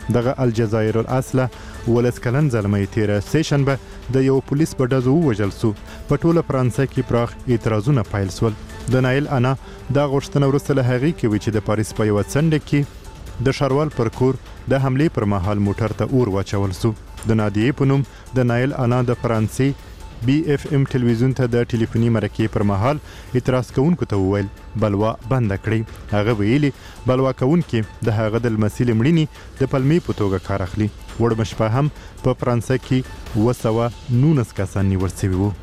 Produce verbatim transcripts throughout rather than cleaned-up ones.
دغه الجزایر الاصله ولس کلن زلمی تیره سه شنبه د یو پولیس په ډزو ووژل سو. په ټوله فرانسه کې پراخ اعتراضونه پیل سول. د نایل انا دا غوښتنه وروسته له هغې کوي چې د پاریس په یوه څنډه کې د ښاروال پر کور د حملې پر مهال موټر ته اور واچول سو. د نادیې په نوم د نایل انا د فرانسې بی اف ام ټلویزیون ته د ټلیفوني مرکې پر مهال اعتراض کوونکو ته وویل بلوا بند کړئ. هغه ویلي بلوا کوونکي د هغه د لمسي له مړینې د پلمې په توګه کار اخلي. وړمه شپه هم په فرانسه کې اوه سوه نولس کسان نیول سوي وو.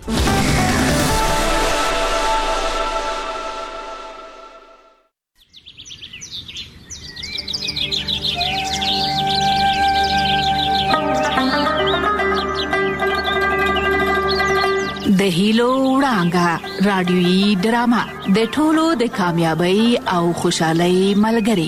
د هیلو وړانګه رادیويي ډرامه د ټولو د کامیابی او خوشحالۍ ملګری.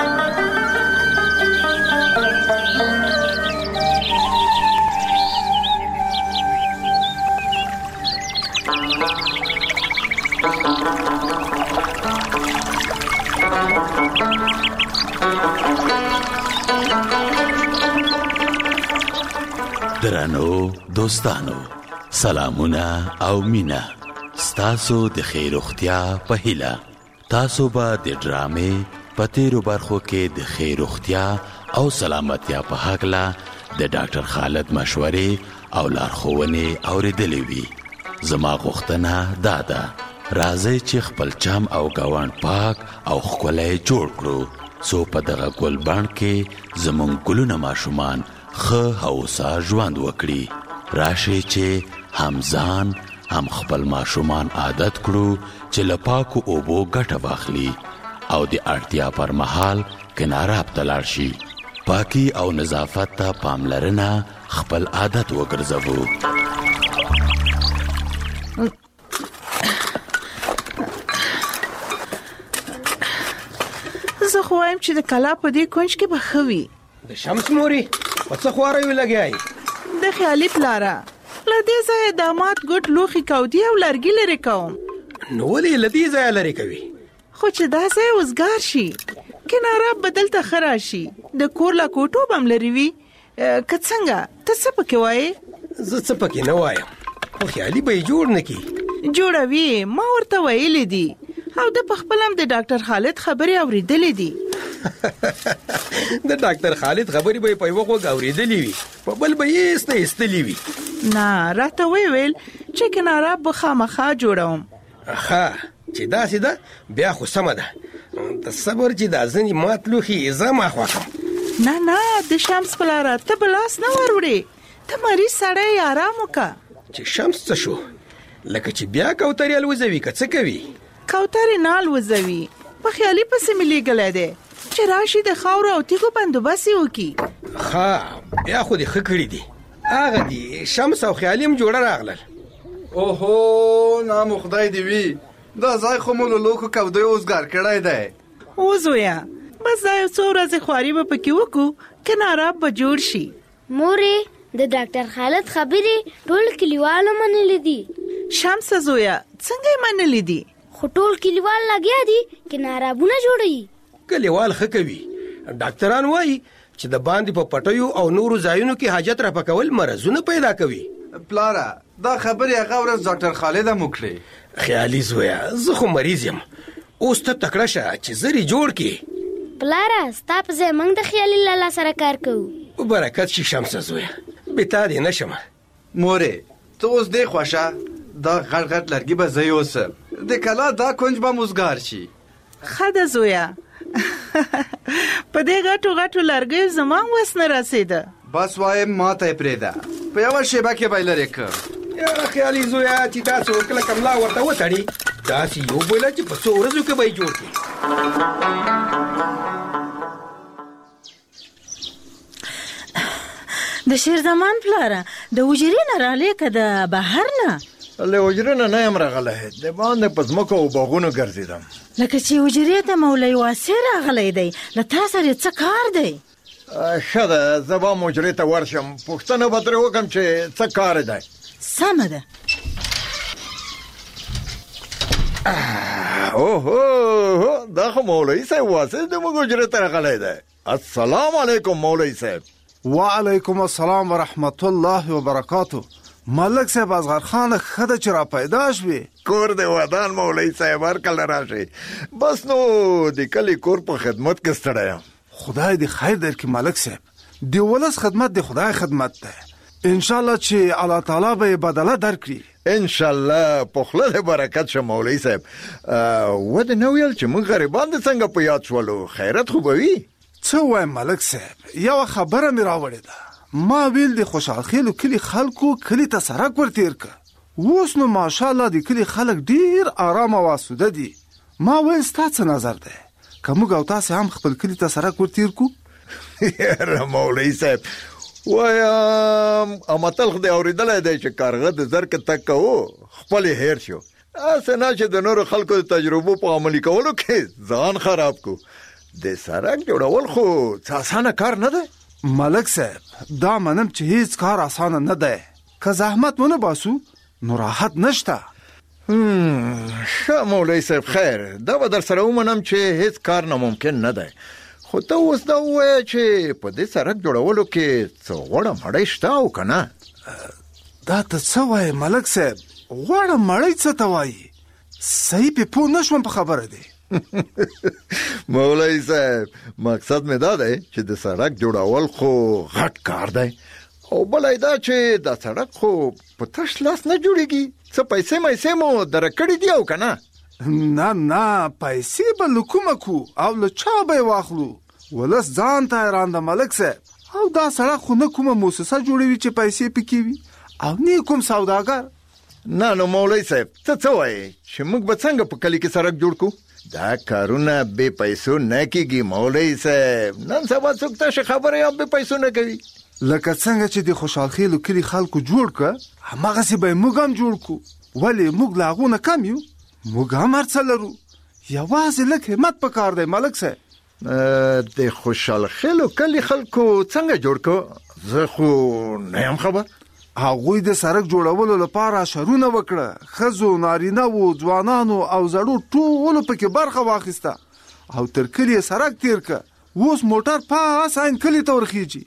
درنو دوستانو، سلامونه او مینا ستاسو د خیر اختیا په هیله. تاسو به د ډرامې په تیرو برخو کې د خیر اختیا او سلامتیا په هکله د ډاکټر خالد مشورې او لارښوونې اوریدلې وي. زما غوښتنه دا ده راځئ چې خپل چم او ګاونډ پاک او ښکلی جوړ کړو څو په دغه ګلبڼ کې زموږ ګلونه ماشومان ښه هوسا ژوند وکړي. راشئ چې هم ځان هم خپل ماشومان عادت کړو چې له پاکو اوبو ګټه واخلي او د اړتیا پر مهال کناراب ته لاړ شي. پاکي او نظافت ته پاملرنه خپل عادت وګرځوو. زه خو وایم چې د کلا په دې کونج کې به ښه وي. د شمس موري په څه خواره وي لګیایي؟ د خیالي پلاره له دې ځایه داماد ګوټ لوښي کودي او لرګي لرې کوم. نو ولې له دې ځایه لرې کوي؟ خو چې دا ځای وزګار شي کناراب به دلته ښه راشي. د کور لا کوټو به هم لرې وي. که څنګه ته څه پکې وایې؟ زه څه پکې نه وایم، خو خیالي به یې جوړ نه کړي. جوړوي، ما ورته ویلې دي او د پخپل هم د ډاکټر خالد خبرې اوریدلې دي. د ډاکټر خالد خبرې به په یوه غوږ اورېدلې وي، په بل به یې ایسته ایستلې وي. نه، راته ویل چې کناراب به خامخا جوړوم. ښه چې داسې ده بیا خو سمه ده. د صبر چې دا ځینې مات لوښي زه ما خوښم. نه نه د شمس پلاره ته به لاس نه ور وړې. ته مریض سړی آرام وکړه. چې شمس څه شو؟ لکه چې بیا کوترې الوځوي که څه کوي؟ کوترې نه الوځوي، په خیالي پسې مې لیږلی دی چې راشي د خاورو او تیږو بندوبست یې وکړي. ښه بیا خو دې ښه کړي دي. هغه دي شمس او خیالي هم جوړه راغلل. اوهو نام خدای دې وي، دا ځای خو مو له لوښو کودیو وزګار کړی دی. وزویه بس دا یو څو ورځې خواري به پکې وکړو، کناراب به جوړ شي. مورې د ډاکټر خالد خبرې ټول کلیوالو منلې دي. شمس زویا څنګه یې منلې دي؟ خو ټول کلیوال لګیا دي کنارابونه جوړوي. کلیوال ښه کوي. ډاکټران وایي چې د باندې په پټیو او نورو ځایونو کې حاجت را پکول مرضونه پیدا کوي. پلاره دا خبرې هغه ورځ ډاکټر خالد هم وکړې. خیالي زویا زه خو مریض یم، اوس ته تکړه شه چې زری جوړ کړې. پلاره ستا په ځای موږ د خیالي لالا سره کار کوو. برکت شي شمس زویا، بتا دې نشم. مورې ته اوس دې خوښه دا غټ غټ لرګي به زه یوسم، د کلا دا کونج به مزګار شي. ښه ده زویا، په دې غټو غټو لرګیو زما وس نه رسېده. بس وایم ما ته یې پرېږده، په یوه شیبه کې به یې لرې کړم. یا خیالي زویا چې داسې وکړه کملا ورته وتړي، داسې یو بوله چې په څو ورځو کې به یې جوړ کړي. د شیر زمان پلاره د حجرې نه رالې که د بهر نه؟ له حجرې نه نه یم راغلی، د باندې په ځمکو او باغونو ګرځېدم. لکه چې حجرې ته مولوي واسع راغلی دی، له تا سره څه کار دی؟ ښه ده زه به هم حجرې ته ورشم، پوښتنه به ترې وکړم چې څه کار دی. سمه ده. اوهو دا خو مولوي صاحب واسع زموږ حجرې ته راغلی دی. السلام علیکم مولوی صاحب. وعلیکم السلام ورحمت الله وبرکاتو. ملک صاحب اصغر خان خده چې را پیدا شوی. کور دی ودان مولوی صاحب، هر کله راشي. بس نو د کلی کور په خدمت کې ستړی یم. خدای دې خیر درکړي ملک صاحب. د ولس خدمت د خدای خدمت ده. ان شاء الله چې الله تعالی به بدله درکړي. ان شاء الله په خله د برکت شه مولوی صاحب. و د نو ویل چې موږ غریبان د څنګه په یاد شولو، خیرت خو به وي. څه وایم ملک صاحب، یو خبره مې راوړې ده. ما ویل د خوشحال خیلو کلی خلکو کلی ته سړک ورتیر که. اوس نو ماشاءالله د کلی خلک ډیر آرام او آسوده دي. ما ویل ستا څه نظر ده که موږ او تاسې هم خپل کلی ته سړک ورتیر کو؟ یاره مولوی صاحب وایم امتل خو دې اورېدلی دی چې کارغه د زرکه تک کوو خپل هیر شو. هسې نه چې د نورو خلکو د تجربو په عملي کولو کې ځان خراب کو. د سړک جوړول خو څه اسانه کار نه دی ملک صاحب. دا منم چې هیڅ کار اسانه نه دی. که زحمت ونه باسو نو راحت نشته. ښه مولوی صاحب خیر، دا به در سره ومنم چې هیڅ کار ناممکن نه دی، خو ته اوس دا ووایه چې په دې سړک جوړولو کې څه غوړه مړۍ شته او که نه؟ دا ته څه وایې ملک صاحب؟ غوړه مړۍ څه ته وایي؟ صحیح پې پوه نه شوم په خبره دی. مولوی صاحب مقصد مې دا دی چې د سړک جوړول خو غټ کار دی، او بله دا چې دا سړک خو په تش لاس نه جوړېږي. څه پیسې میسې مو دره کړي دي او که نه؟ نه نه پیسې به له کومه کو او له چا به یې واخلو؟ ولس ځان ته حیران ده ملک صاحب. او دا سړک خو نه کومه موسسه جوړوي چې پیسې پکې وي او نه کوم سوداګر. نه نو مولوی صاحب ته څه وایې چې موږ به څنګه په کلي کې سړک جوړ کو؟ دا کارونه بې پیسو نه کېږي مولوی صاحب. نن سبا څوک تشه خبره هم بې پیسو نه کوي. لکه څنګه چې د خوشحال خیلو کلي خلکو جوړ که هماغسې به یې موږ هم جوړ کو. ولې موږ له هغو نه کم یو؟ موږ هم هر څه لرو، یوازې لږ همت پکار دی ملک صاحب. د خوشحال خیلو کلي خلکو څنګه جوړ کو؟ زه خو نه یم خبر. هغوی د سړک جوړولو لپاره شرونه وکړه. ښځو، نارینه وو، ځوانانو او زړو ټولو پکې برخه واخیسته او تر کلي یې سړک تیر که. اوس موټر پاس عین کلي ته ورخیږي.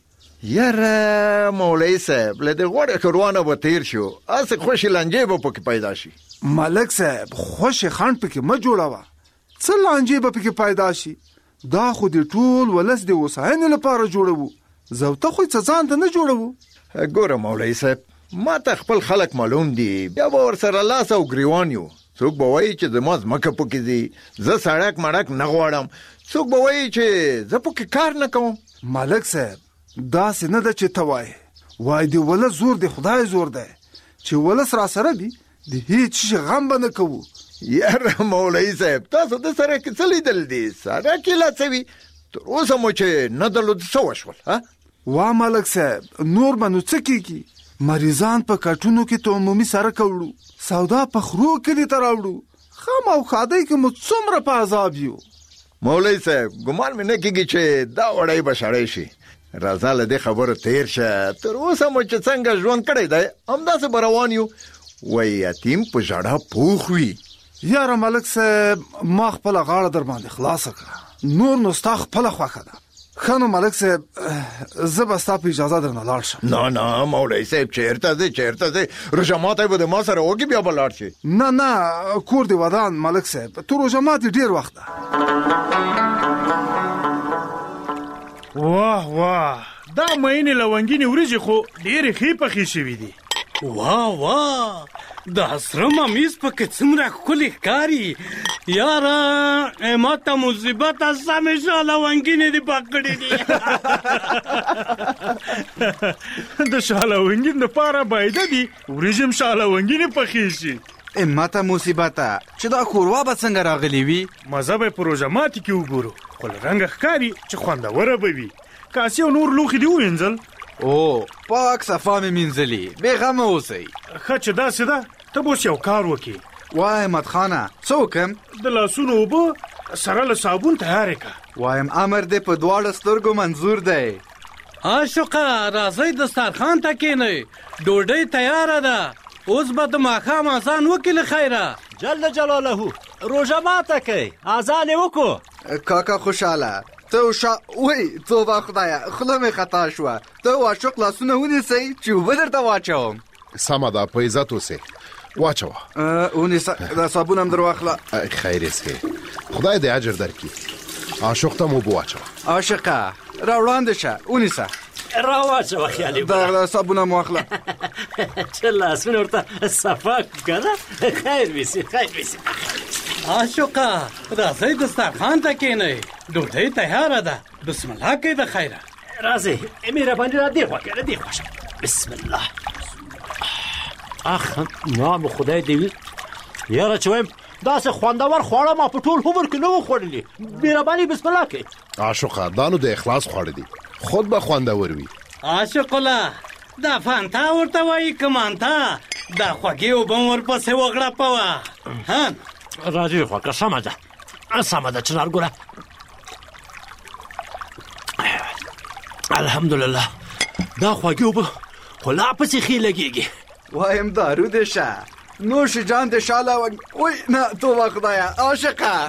یاره مولوی صاحب له دې غوړې ښاروانه به تیر شو، هسې خوشې لانجې به پکې پیدا شي. ملک صاحب خوشې خنډ پکې مه جوړوه. څه لانجې به پکې پیدا شي؟ دا خو د ټول ولس د هوساینې لپاره جوړوو، زه خو څه ځان ته نه جوړوو. ګوره مولوی صاحب ما ته خپل خلک معلوم دي، بیا به ورسره لاس او ګریوان یو. څوک به وایي چې زما ځمکه پکې دي، زه سړک مړک نه غواړم. څوک به وایي چې زه پکې کار نه کوم. ملک صاحب داسې نه ده چې ته وایې. وایي د ولس زور د خدای زور دی، چې ولس را سره دي د هیڅ شي غم به نه کوو. یاره مولوی صاحب تاسو د سړک څه لیدل دي؟ سړک یې لا څه وي، تر اوسه مو چې نه درلود څه وشول؟ وا ملک صاحب نور به نو څه کېږي؟ مریضان په کټونو کې ته عمومي سړک وړو، سودا په خرو کلي ته راوړو، خم او ښادۍ کې مو څومره په عذاب یو. مولوی صاحب ګمان مې نه کېږي چې دا وړی به شړی شي. راځه له دې خبرو تیر شه. تر اوسه مو چې څنګه ژوند کړی دی همداسې به روان یو. وایي یتیم په ژړا پوخ وي. یاره ملک صاحب ما خپله غاړه در باندې خلاصه کړه، نور نو ستا خپله خوښه ده. ښه نو ملک صاحب زه به ستا په اجازه درنه لاړ شم. نه نه مولوی صاحب چېرته ځې چېرته ځې؟ روژه ماتی به د ما سره وکړي بیا به لاړ شي. نه نه کور دې ودان ملک صاحب، تر روژه ماتي ډېر وخت ده. واه واه دا مینې لونګینې وریجې خو ډېرې ښې پخې شوي دي. واه واه د سره ممیز پکې څومره ښکلې ښکاري. یاره ما ته مصیبت سمې شه لونګینې دې پخ کړې دي. د شالونګین دپاره بایده دي وریجې هم شالونګینې پخې شي. ما ته مصیبته چې دا ښوروا به څنګه راغلې وي؟ مزه به یې په روژه ماتي کې وګورو، خو له رنګه ښکاري چې خوندوره به وي. کاسې او نور لوښي دې ووینځل؟ او پاک صفا مې مینځلي، بې غمه اوسئ. ښه چې داسې ده ته به اوس یو کار وکړې. وای احمد خانه څه وکړم؟ د لاسونو اوبه سره له صابون تیارې کړه. وایم امر دې په دواړو سترګو منظور دی. عاشقه راځئ دسترخوان ته کښېنئ، ډوډۍ تیاره ده. اوس به د ماښام اذان وکړي له خیره. جل جلاله روژه ماته کوي، اذان یې وکړو. کاکا خوشحاله ته وشا وای توبه خدایا خله مې خطا شو ته واشق لاسونه ونیسئ چې وبه درته واچوم. سمه ده په عزت اوسې واچوه. ونیسه دا صابون هم در واخله. خیر اسکې خدای دې اجر درکړي. عاشق ته مو اوبه واچوه. عاشقه را وړاندې شه ونیسه را واچوه خیالي دا صابون هم واخله. چې لاسونه ورته صفا کړه. خیر ویسي خیر ویسي. عاشقه راځئ دسترخوان ته کښېنئ ډوډۍ تیاره ده. بسم الله کې د خیره. راځئ مهرباني را دې خوا کړه دې خوا شه. بسم الله. اخ نام خدای دې وي یاره چې وایم داسې خوندور خواړه ما په ټول عمر کې نه وو خوړلي. مهرباني بسم الله کې. عاشقه دا نو د اخلاص خواړه دي خود به خوندور وي. عاشق الله دا فانتا ورته وایي که مانتا دا خوږې اوبه م ورپسې وغړپوه. ها راځي خوا که سمه ده سمه ده چنار ګوره. الحمدلله دا خوږې اوبه خو لا پسې ښې لګېږي. وایم دارو دې شه نوش جان دې شاله و وای نه توبه خدایا عاشقه.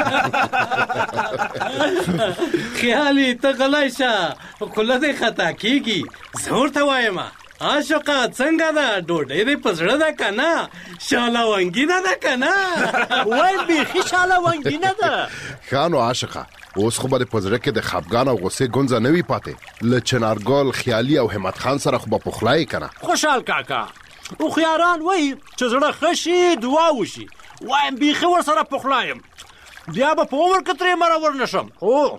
خیالي ته غلی شه خوله دې خطا کېږي. زه ورته وایم عاشقه څنګه ده ډوډۍ دې په زړه ده که نه شاله ونګینه ده که نه. وایم بیخي شاله ونګینه ده. ښه نو عاشقه اوس خو به دې په زړه کې د خفګان او غصې ګونځه نه وي پاتې. له چنارګل خیالي او همت خان سره خو به پخلا یې که نه. خوشحال کاکا هوښیاران وایي چې زړه ښه شي دعا وشي. وایم بیخي ورسره پخلا یم بیا به په عمر کې ترې مرور نه شم. هو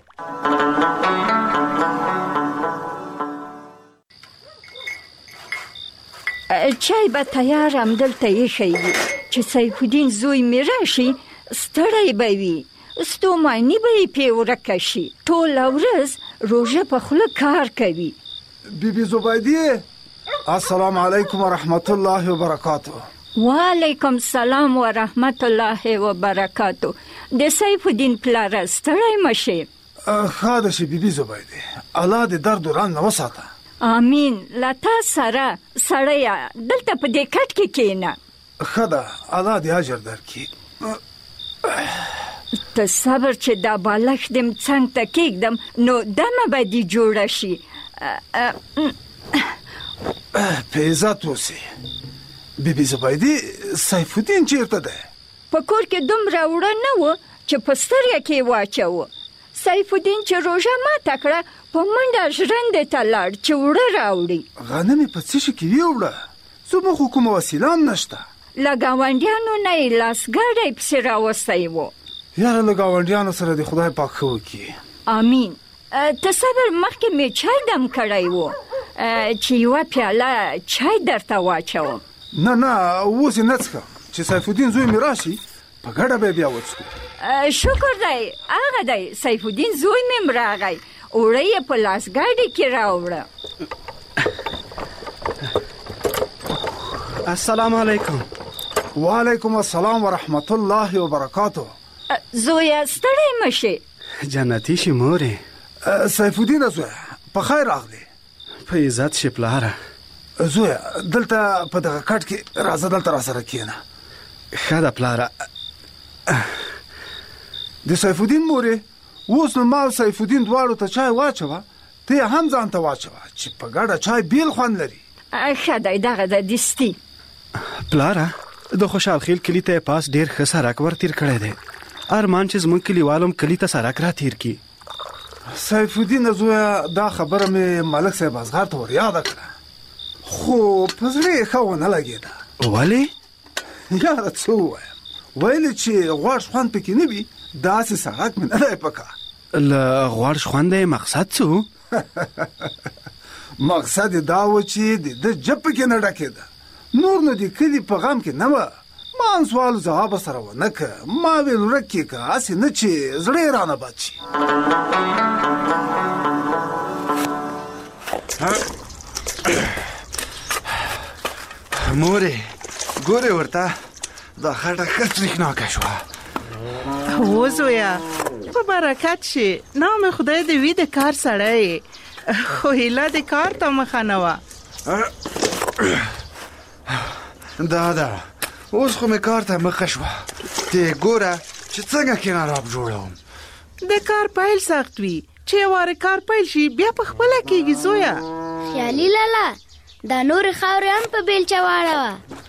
چای به تیار همدلته ایښی وي چې سیف الدین زوی مې راشي ستړی به وي ستوماني به یې پې ورکه شي. ټوله ورځ روژه په خوله کار کوي. بیبي زبیدې السلام علیکم ورحمت الله وبرکاتو. وعلیکم السلام ورحمت الله وبرکاتو. د سیف الدین پلاره ستړی مشې. ښه ده چې بیبي زبیدې الله دې درد وران نه وساته. امین. له تا سره سړیه دلته په دې کټ کې کښېنه. ښه ده الله دې اجر درکړي. ته صبر چې دا بالښت دې څنګ ته کېږدم نو دمه به دې جوړه شي. په عزت اوسې. بیبي زبیدې سیف الدین چیرته دی؟ په کور کې دومره وړه نه و چې په سترګه کې واچوه. سیف الدین چې روژه ماته کړه په منډه ژرندې ته لاړ چې وړه راوړي. غنم یې په څه شي کې ویوړه؟ زموږ خو کومه وسیله هم نشته. له ګاونډیانو نه یې لاسګاډی پسې راوستی و. یاره له ګاونډیانو سره دې خدای پاک ښه وکړي. امین. ته صبر مخکې مې چای دم کړی و چې یوه پیاله چای درته واچوم. نه نه اوس یې نه څښم چې سیف الدین زوی مې راشي په ګډه به بیا وڅښو. شکر دی هغه دی سیف الدین زوی مې راغی اوړه یې په لاسګاډي کې راوړه. السلام علیکم. وعلیکم السلام ورحمت الله وبرکاتو. زویه ستړی مشې. جنتی شي مورې. سیف الدین زویه په خیر راغلی. په عزت شي پلاره. زویه دلته په دغه کټ کې راځه دلته راسره کښېنه. ښه ده پلاره. د سیف الدین مورې اوس نو ما او سیف الدین دواړو ته چای واچوه ته یې هم ځان ته واچوه چې په ګډه چای بیل خوند لري. ښه دی دغه د دستي. پلاره د خوشحال خیل کلي ته پاس ډېر ښه سړک ور تیر کړی دی. ارمان چې زموږ کلیوالو هم کلي ته سړک را تیر کړي. سیف الدین زویه دا خبره مې ملک صاحب اصغر ته ور یاده کړه خو په زړه یې ښه ونه لګېده. ولې؟ یاره څه ووایم ویلې چې غوړ خوند پکې نه وي داسې سړک مې نه دی پکار. له غوړ خونده مقصد څه؟ مقصد یې دا و چې د ده جب پکې نه ډکېده. نور نو د کلي په غم کې نه وه. ما ان سوالو ځواب سره ونه که ما ویل ورک کې که هسې نه چې زړه یې رانه بد شي. مورې ګورې ورته دا خټه ښه تریخناکه شوه. هو زویه په برکت شي. نام خدای دې وي د کار سړی خو هیله د کار ته مخه نه وه. دا ده اوس خو مې کار ته مخه شوه. ته ګوره چې څنګه کناراب جوړوم. د کار پیل سخت وي چې واره کار پیل شي بیا په خپل کېږي زویا. خیالي لالا دا نور خاورې هم په بیلچه واړوه.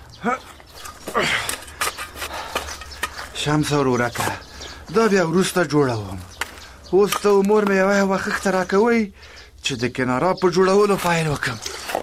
شمس ورورکه دا بیا وروسته جوړوم. اوس ته مور مې یوه یوه خښته راکوئ چې د کناراب په جوړولو فایل وکړم.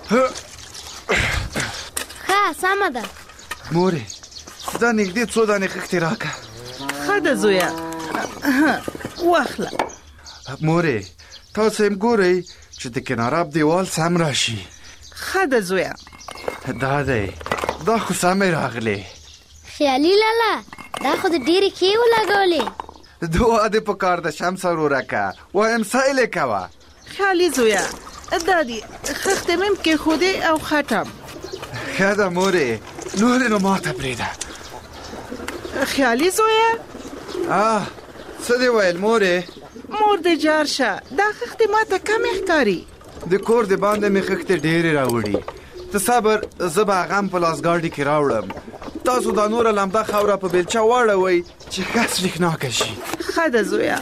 ښه سمه ده مورې دا نږدې څو دانې خښتې راکړه. ښه ده زویا واخله. مورې تاسو هم ګورئ چې د کناراب دیوال سم راشي. ښه ده زویا. دا دی دا خو سمې راغلې. خیالي لالا دا خو د ډېرې ښې ولګولې. دعا دې په کار د شمس ورورکه وایم سایلې کوه. خیالي زویا دا دي خښتې مې کېښودې او خټم. ښه ده مورې نورې نو ماته پرېږده. خیالي زویا آه څه دې ویل مورې؟ مور دې جار شه دا خښتې ماته کمې ښکاري. د کور د باندې مې خښتې ډېرې راوړي. ته صبر زه به هغه هم په لاسګاډي کې راوړم. تاسو دا نوره لمده خاوره په بیلچه واړوئ چې ښه سریښناکه شي. ښه ده زویا.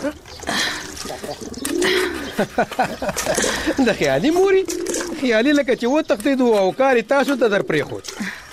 د خیالي موري خیالي لکه چې وتښتېدو او کار یې تاسو ته در پرېښود.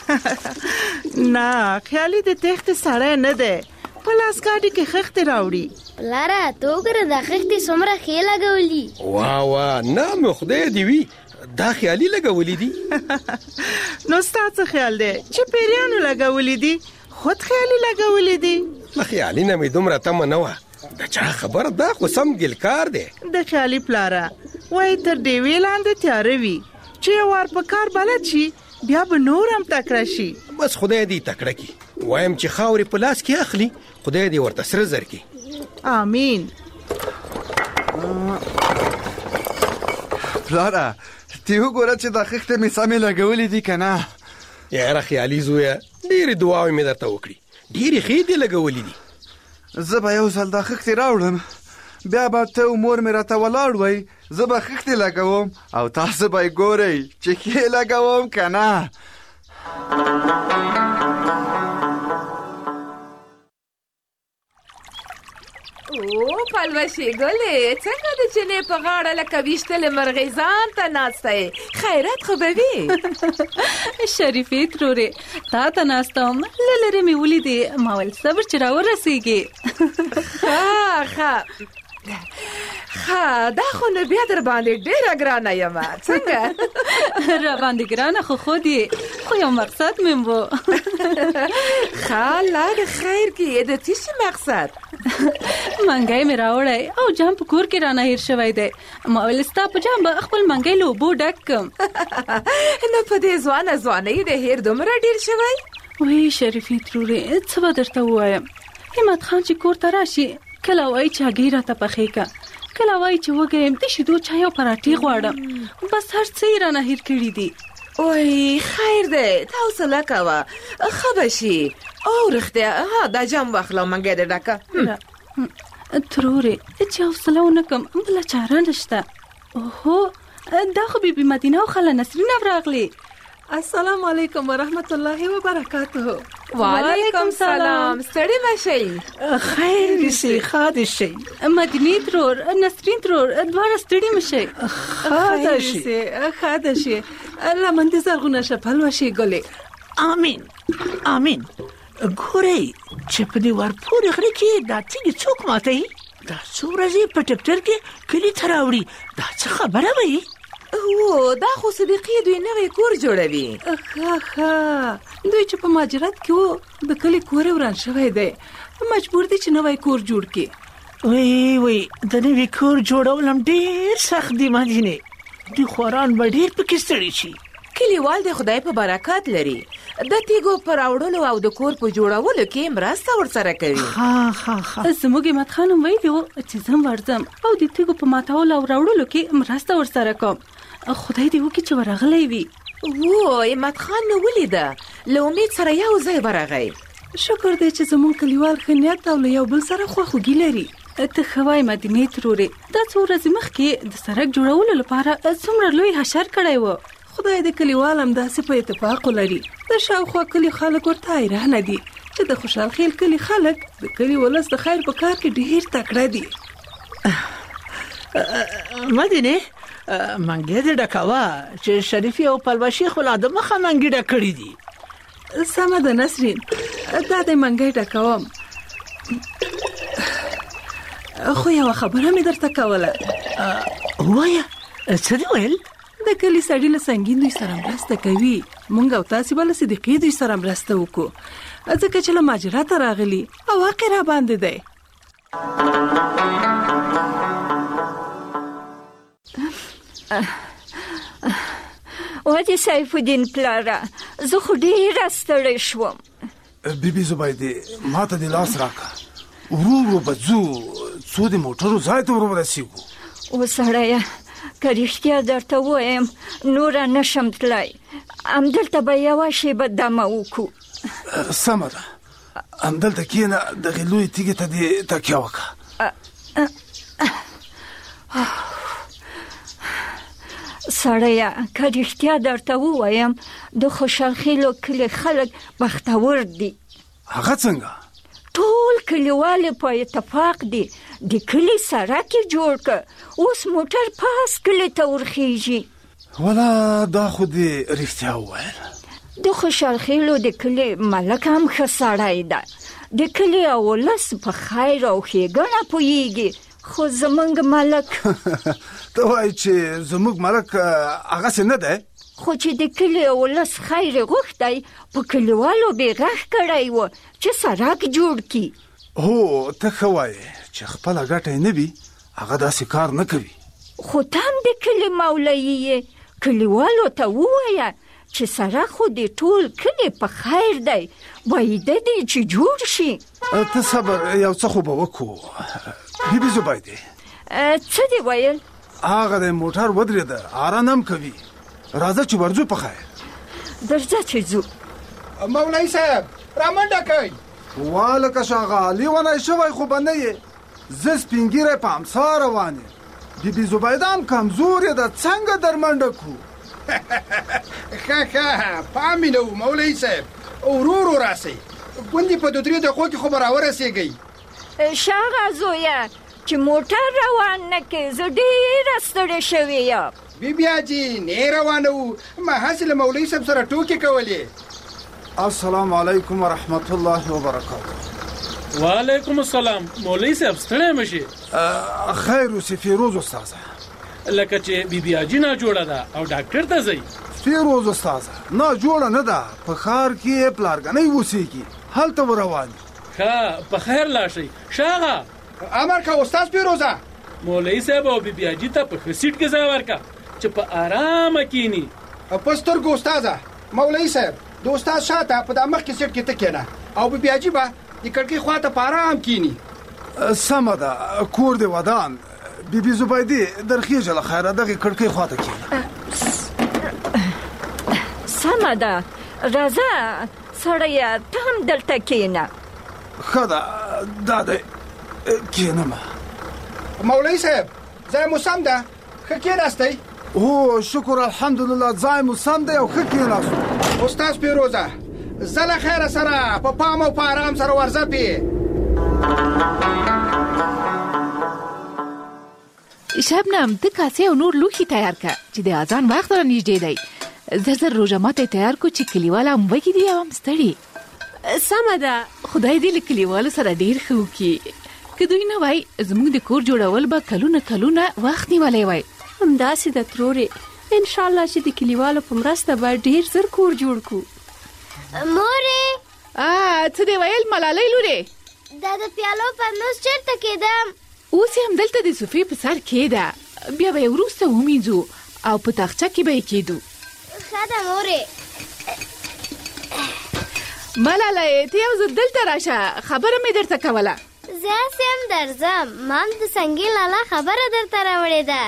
نه خیالي د تېښتې سړی نه دی په لاسګاډي کې خښتې راوړي. پلاره ته وګوره دا خښتې څومره ښې لګولي. واه واه نه مې خدای دې وي دا خیالي لګولي دي. نو ستا څه خیال دی چې پیریانو لګولي دي خود خیالي لګولي دي؟ له خیالي نه مې دومره تمه نه وه. د چا خبره دا خو سم ګلکار دی. د خیالي پلاره وایي تر ډېوې لاندې تیاره وي چې یو وار په کار بلد شي بیا به نور هم تکړه شي. بس خدای دې تکړه کړي. وایم چې خاورې په لاس کې اخلي خدای دې ورته سره زر کړي. آمین. پلاره ته وګوره چې دا خښتې مې سمې لګولې دي که نه؟ یاره خیالي زویه ډېرې دعاوې مې درته وکړي ډېرې ښې دې لګولې دي. زه به یو ځل دا خښتې راوړم بیا به ته او مور مې راته ولاړ وئ. زه به خښتې لګوم او تاسو به یې ګورئ چې ښې لګوم که نه. او پلوشې ګلې څنګه د چینې په غاړه لکه ویشتلې مرغۍ ځان ته ناسته یې خیرات خو به وي. شریفې ترورې تا ته ناسته وم له لرې مې ولیدې ما ویل صبر چې راورسېږې. ښه ښه ښه دا خو نو بیا در باندې ډېره ګرانه یم څنګه؟ را باندې ګرانه خو خود یې خو یو مقصد مې و. ښه الله د خیر کې د څه شي مقصد؟ منګی مې راوړی او جام په کور کې رانه هیر شوی دی. ما ویل ستا په جام به خپل منګی له اوبو ډک کړم. نو په دې ځوانه ځوانۍ د هیر دومره ډېر شوی؟ وی شریفې ترورې څه به درته ووایم. همت خان چې کور ته راشي کله وایي چې هګۍ راته پخې که کله وایي چې وږی یم د شیدو چای او پراټې غواړم. بس هر څه یې رانه هیر کړي دي. وای خیر دی ته حوصله کوه ښه به شي. او رښتیا ها دا جام واخله منګی دې ډکه. ترورې چې حوصله ونه کړم بله چاره نشته. اوهو دا خو بیبي مدینه او خاله نسرین هم راغلې. السلام علیکم ورحمت الله وبرکاته. وعلیکم سلام. ستړي مشئ. خیر دې شي ښه دې شي. مدینې ترور نسرین ترور دواړه ستړي مشئ. ښه دې شي ښه دې شي. لمن دې زرغونه شه پلوشې ګلې. آمین آمین. ګورئ چې په دې ورپورې غره کې دا تیږې څوک ماتوي؟ دا څو ورځې په ټکټر کې کلي ته راوړي دا څه خبره وي؟ او دا خو صدیقې دوی نوی کور جوړوي. ښه ښه دوی چې په مهاجرت کې وو د کلي کور یې وران شوی دی مجبور دي چې نوی کور جوړ کړي. وی وی د نوي کور جوړول هم ډېر سخت دي مدینې. دوی خواران به ډېر پکې ستړي شي. کلیوال د خدای په برکت لري د تیږو په راوړلو او د کور په جوړولو کې مرسته ورسره کوي. ها ها ها زموږ همت خان هم ویلي وو چې زه ورځم او د تیږو په ماتولو او راوړلو کې مرسته ورسره کوم. خدای دې وکړي چې ورغلی وي. وو همت خان نو ولیده له امید سره یو ځای ورغی. شکر دی چې زموږ کلیوال ښه نیت او له یو بل سره خواخوږي لري. ته ښه وایې مدینې ترورې دا څو ورځې مخکې د سړک جوړولو لپاره څومره لوی حشر کړی و. خدای د کلیوال هم داسې په اتفاق ولري د شاوخوا کلي خلک ورته حیرانه دي چې د خوشحال خیل کلی خلک د کلی ولس د خیر په کار کې ډیر تکړه دي. مدینه منګې دې ډکاوه چې شریفي او پلوشي خو لا د مخه منګې ډکړې دي. سمه ده نسرین، دا د منګې ډکوم. خو یو خبره مې درته کوله. وایه څه دی ویل؟ د کلی سړي له سنګین دوی سره مرسته کوي. مونږ او تاسې به له صدیقې دوی سره مرسته وکړو ځکه چې له ماجراته راغلي او واقع را باندې دی. وادي سیف الدین پلاره، زه خو ډېره ستړې شوم. بیبي زبیدې ما ته دې لاس راکړه، ورو ورو به ځو څو د موټرو ځای ته ور ورسېږو. وسړیه که رښتیا درته ووایم نوره نشم تللی، همدلته به یوه شېبه دمه وکړو. سمه ده، همدلته کښېنه، دغې لویې تیږې ته دې تکیه وکړه. سړیه که رښتیا درته ووایم د خوشحال خیلو کلي خلک بختور دي. هغه څنګه؟ ټول کلیوال په اتفاق دي د کلي سړک یې جوړ که، اوس موټر پاس کلي ته ورخیږي. والا دا خو دې رښتیا وویل. د خوشحال خیلو د کلي ملک هم ښه سړی ده، د کلي او ولس په خیر او ښېګڼه پوهېږي. خو زمونږ ملک ته وایي چې زموږ ملک هغسې نه دی؟ خو چې د کلي او ولس خیر یې غوښتی په کلیوالو بې غږ کړی و چې سړک جوړ کړي. هو ته ښه وایې چې خپله ګټه یې نه وي هغه داسې کار نه کوي. خو ته هم د کلي مولوي یې، کلیوالو ته ووایه چې سړک خو د ټول کلي په خیر دی، باید دی چې جوړ شي. ته صبر، یو څه خو به وکړو. بیبي زبیدې څه دې ویل؟ هغه د موټر ودرېده، آرام هم کوي. راځه چې ورځو په خیر. درځه چې ځو. مولوي صاحب رامنډه کوي. والکه شاغه لیونی شوی خو به نه یې، زه سپین ږیری په امسا روان یم. بیبي زبیده هم کمزورې ده، څنګه در منډه کړو؟ ښه ښه پام مې نه و مولوي صاحب، ورو ورو راسئ، ګوندې په دو درې دقیقو کې خو به راورسېږئ. شاغه زویه چې موټر روان نه کې، زه ډېره ستړې شوې یم. بیبي حاجي نه روانه وو، ما هسې له مولوي صاحب سره ټوکې کولې. السلام علیکم ورحمت الله وبرکاته. وعلیکم السلام. مولوي صاحب ستړی مشي؟ خیر اوسې فیروز استاذه. لکه چې بیبي حاجي ناجوړه ده او ډاکټر ته ځئ. فیروز استاذه ناجوړه نه ده، په ښار کې پلارګنۍ اوسېږي، هلته روان دي. ښه په خیر لاړ شئ. شاغه امر که استاد فیروزه. مولوي صاحب او بیبي حاجي ته په ښه سیټ کې ځای ورکړه چې په آرامه کښېني. په سترګو استاذه. مولوي صاحب د استاد شاته په دا مخکې سیټ کې ته کښېنه او بیبي حاجي به د کړکۍ خواته په آرام کښېني. سمه ده، کور دې ودان. بیبي زبیدې درخېږه له خیره، دغې کړکۍ خواته کښېنه. سمه ده، راځه سړیه ته هم دلته کښېنه. ښه ده، دا دی کښېنم. مولوي صاحب ځای مو سم ده، ښه کښېناستئ؟ هو شکر الحمدلله، ځای مو سم دی او ښه کښېناستو. استاد فیروزه زه له خیره سره په پام او په آرام سره ورځه پې. شبنم ته کاسې او نور لوښي تیار کړه چې د اذان وخت را نږدې دی. زر زر روژه ماته تیار کو چې کلیوال هم وږي دي او هم ستړي. سمه ده، خدای دې له کلیوالو سره ډېر ښه وکړي. که دوی نه وای زموږ د کور جوړول به کلونه کلونه وخت نیولی وای. همداسې ده ترورې، انشاءالله چې د کلیوالو په مرسته به ډېر زر کور جوړ کړو. مورې څه دې ویل ملالۍ لورې؟ دا د پیالو پرنوس چېرته کېدم؟ اوس یې همدلته د صوفې په سر کېده، بیا به یې وروسته ومینځو او په تاخچه کې به یې کېدو. ښه ده مورې. ملالۍ ته یو ځل دلته راشه، خبره مې درته کوله. زه هسې هم درځم، ما هم د سنګین لالا خبره درته راوړې ده.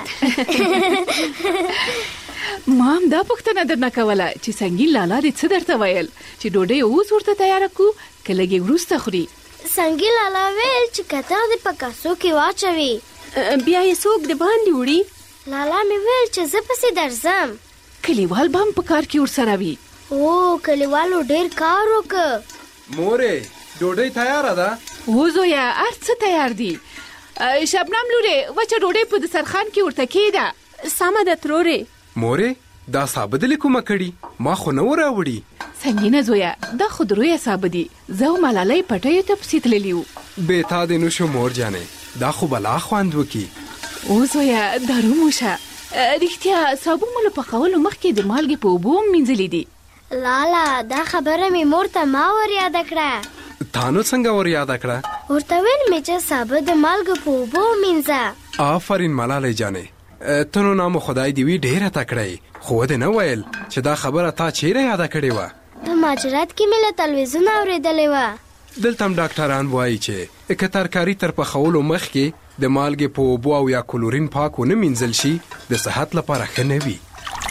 ما هم دا پوښتنه درنه کوله چې سنګین لالا دې څه درته ویل چې ډوډۍ اوس ورته تیاره کړو که لږ وروسته خوري؟ سنګین لالا ویل چې کتغ دې په کاسو کې واچوي بیا یې څوک د باندې وړي. لالا مې ویل چې زه پسې درځم. کلیوال به هم په کار کې ورسره وي. او کلیوالو ډېر کار وکړ. مورې ډوډۍ تیاره ده؟ و زویا هر څه تیار دي. شبنم لورې وچه ډوډۍ په دسترخوان کې ورته کېده. سمه ده ترورې. مورې دا سابه دلې کومه کړي؟ ما خو نه و راوړي. څنګه زویا دا خو درویه سابه دي. زه او ملالۍ پټیو ته پسې تللي وو. بې تا دې نشو مور جانې، دا خو بلا خوند وکي. او زویا دارو موشه رښتیا سابو مو له پخولو مخکې د مالګې په اوبو مینځلي دي. لالا دا خبره مې مور ته ما ور یاد کړه. تا نو څنګه ور یاد کړه؟ ورته ویل مې چې سابه د مالګې په اوبو مینځه. آفرین ملالۍ جانې، ته نو نام خدای دې وي ډېره تکړه، خو دې نه ویل چې دا خبره تا چیرې یاد کړې وه؟ په ماجرات کې مې له تلویزیون اورېدلې وه. دلته هم ډاکټران وایي چې که ترکاري تر پخولو مخکې د مالګې په اوبو او یا کلورین پاک ونه مینځل شي د صحت لپاره ښه نه وي.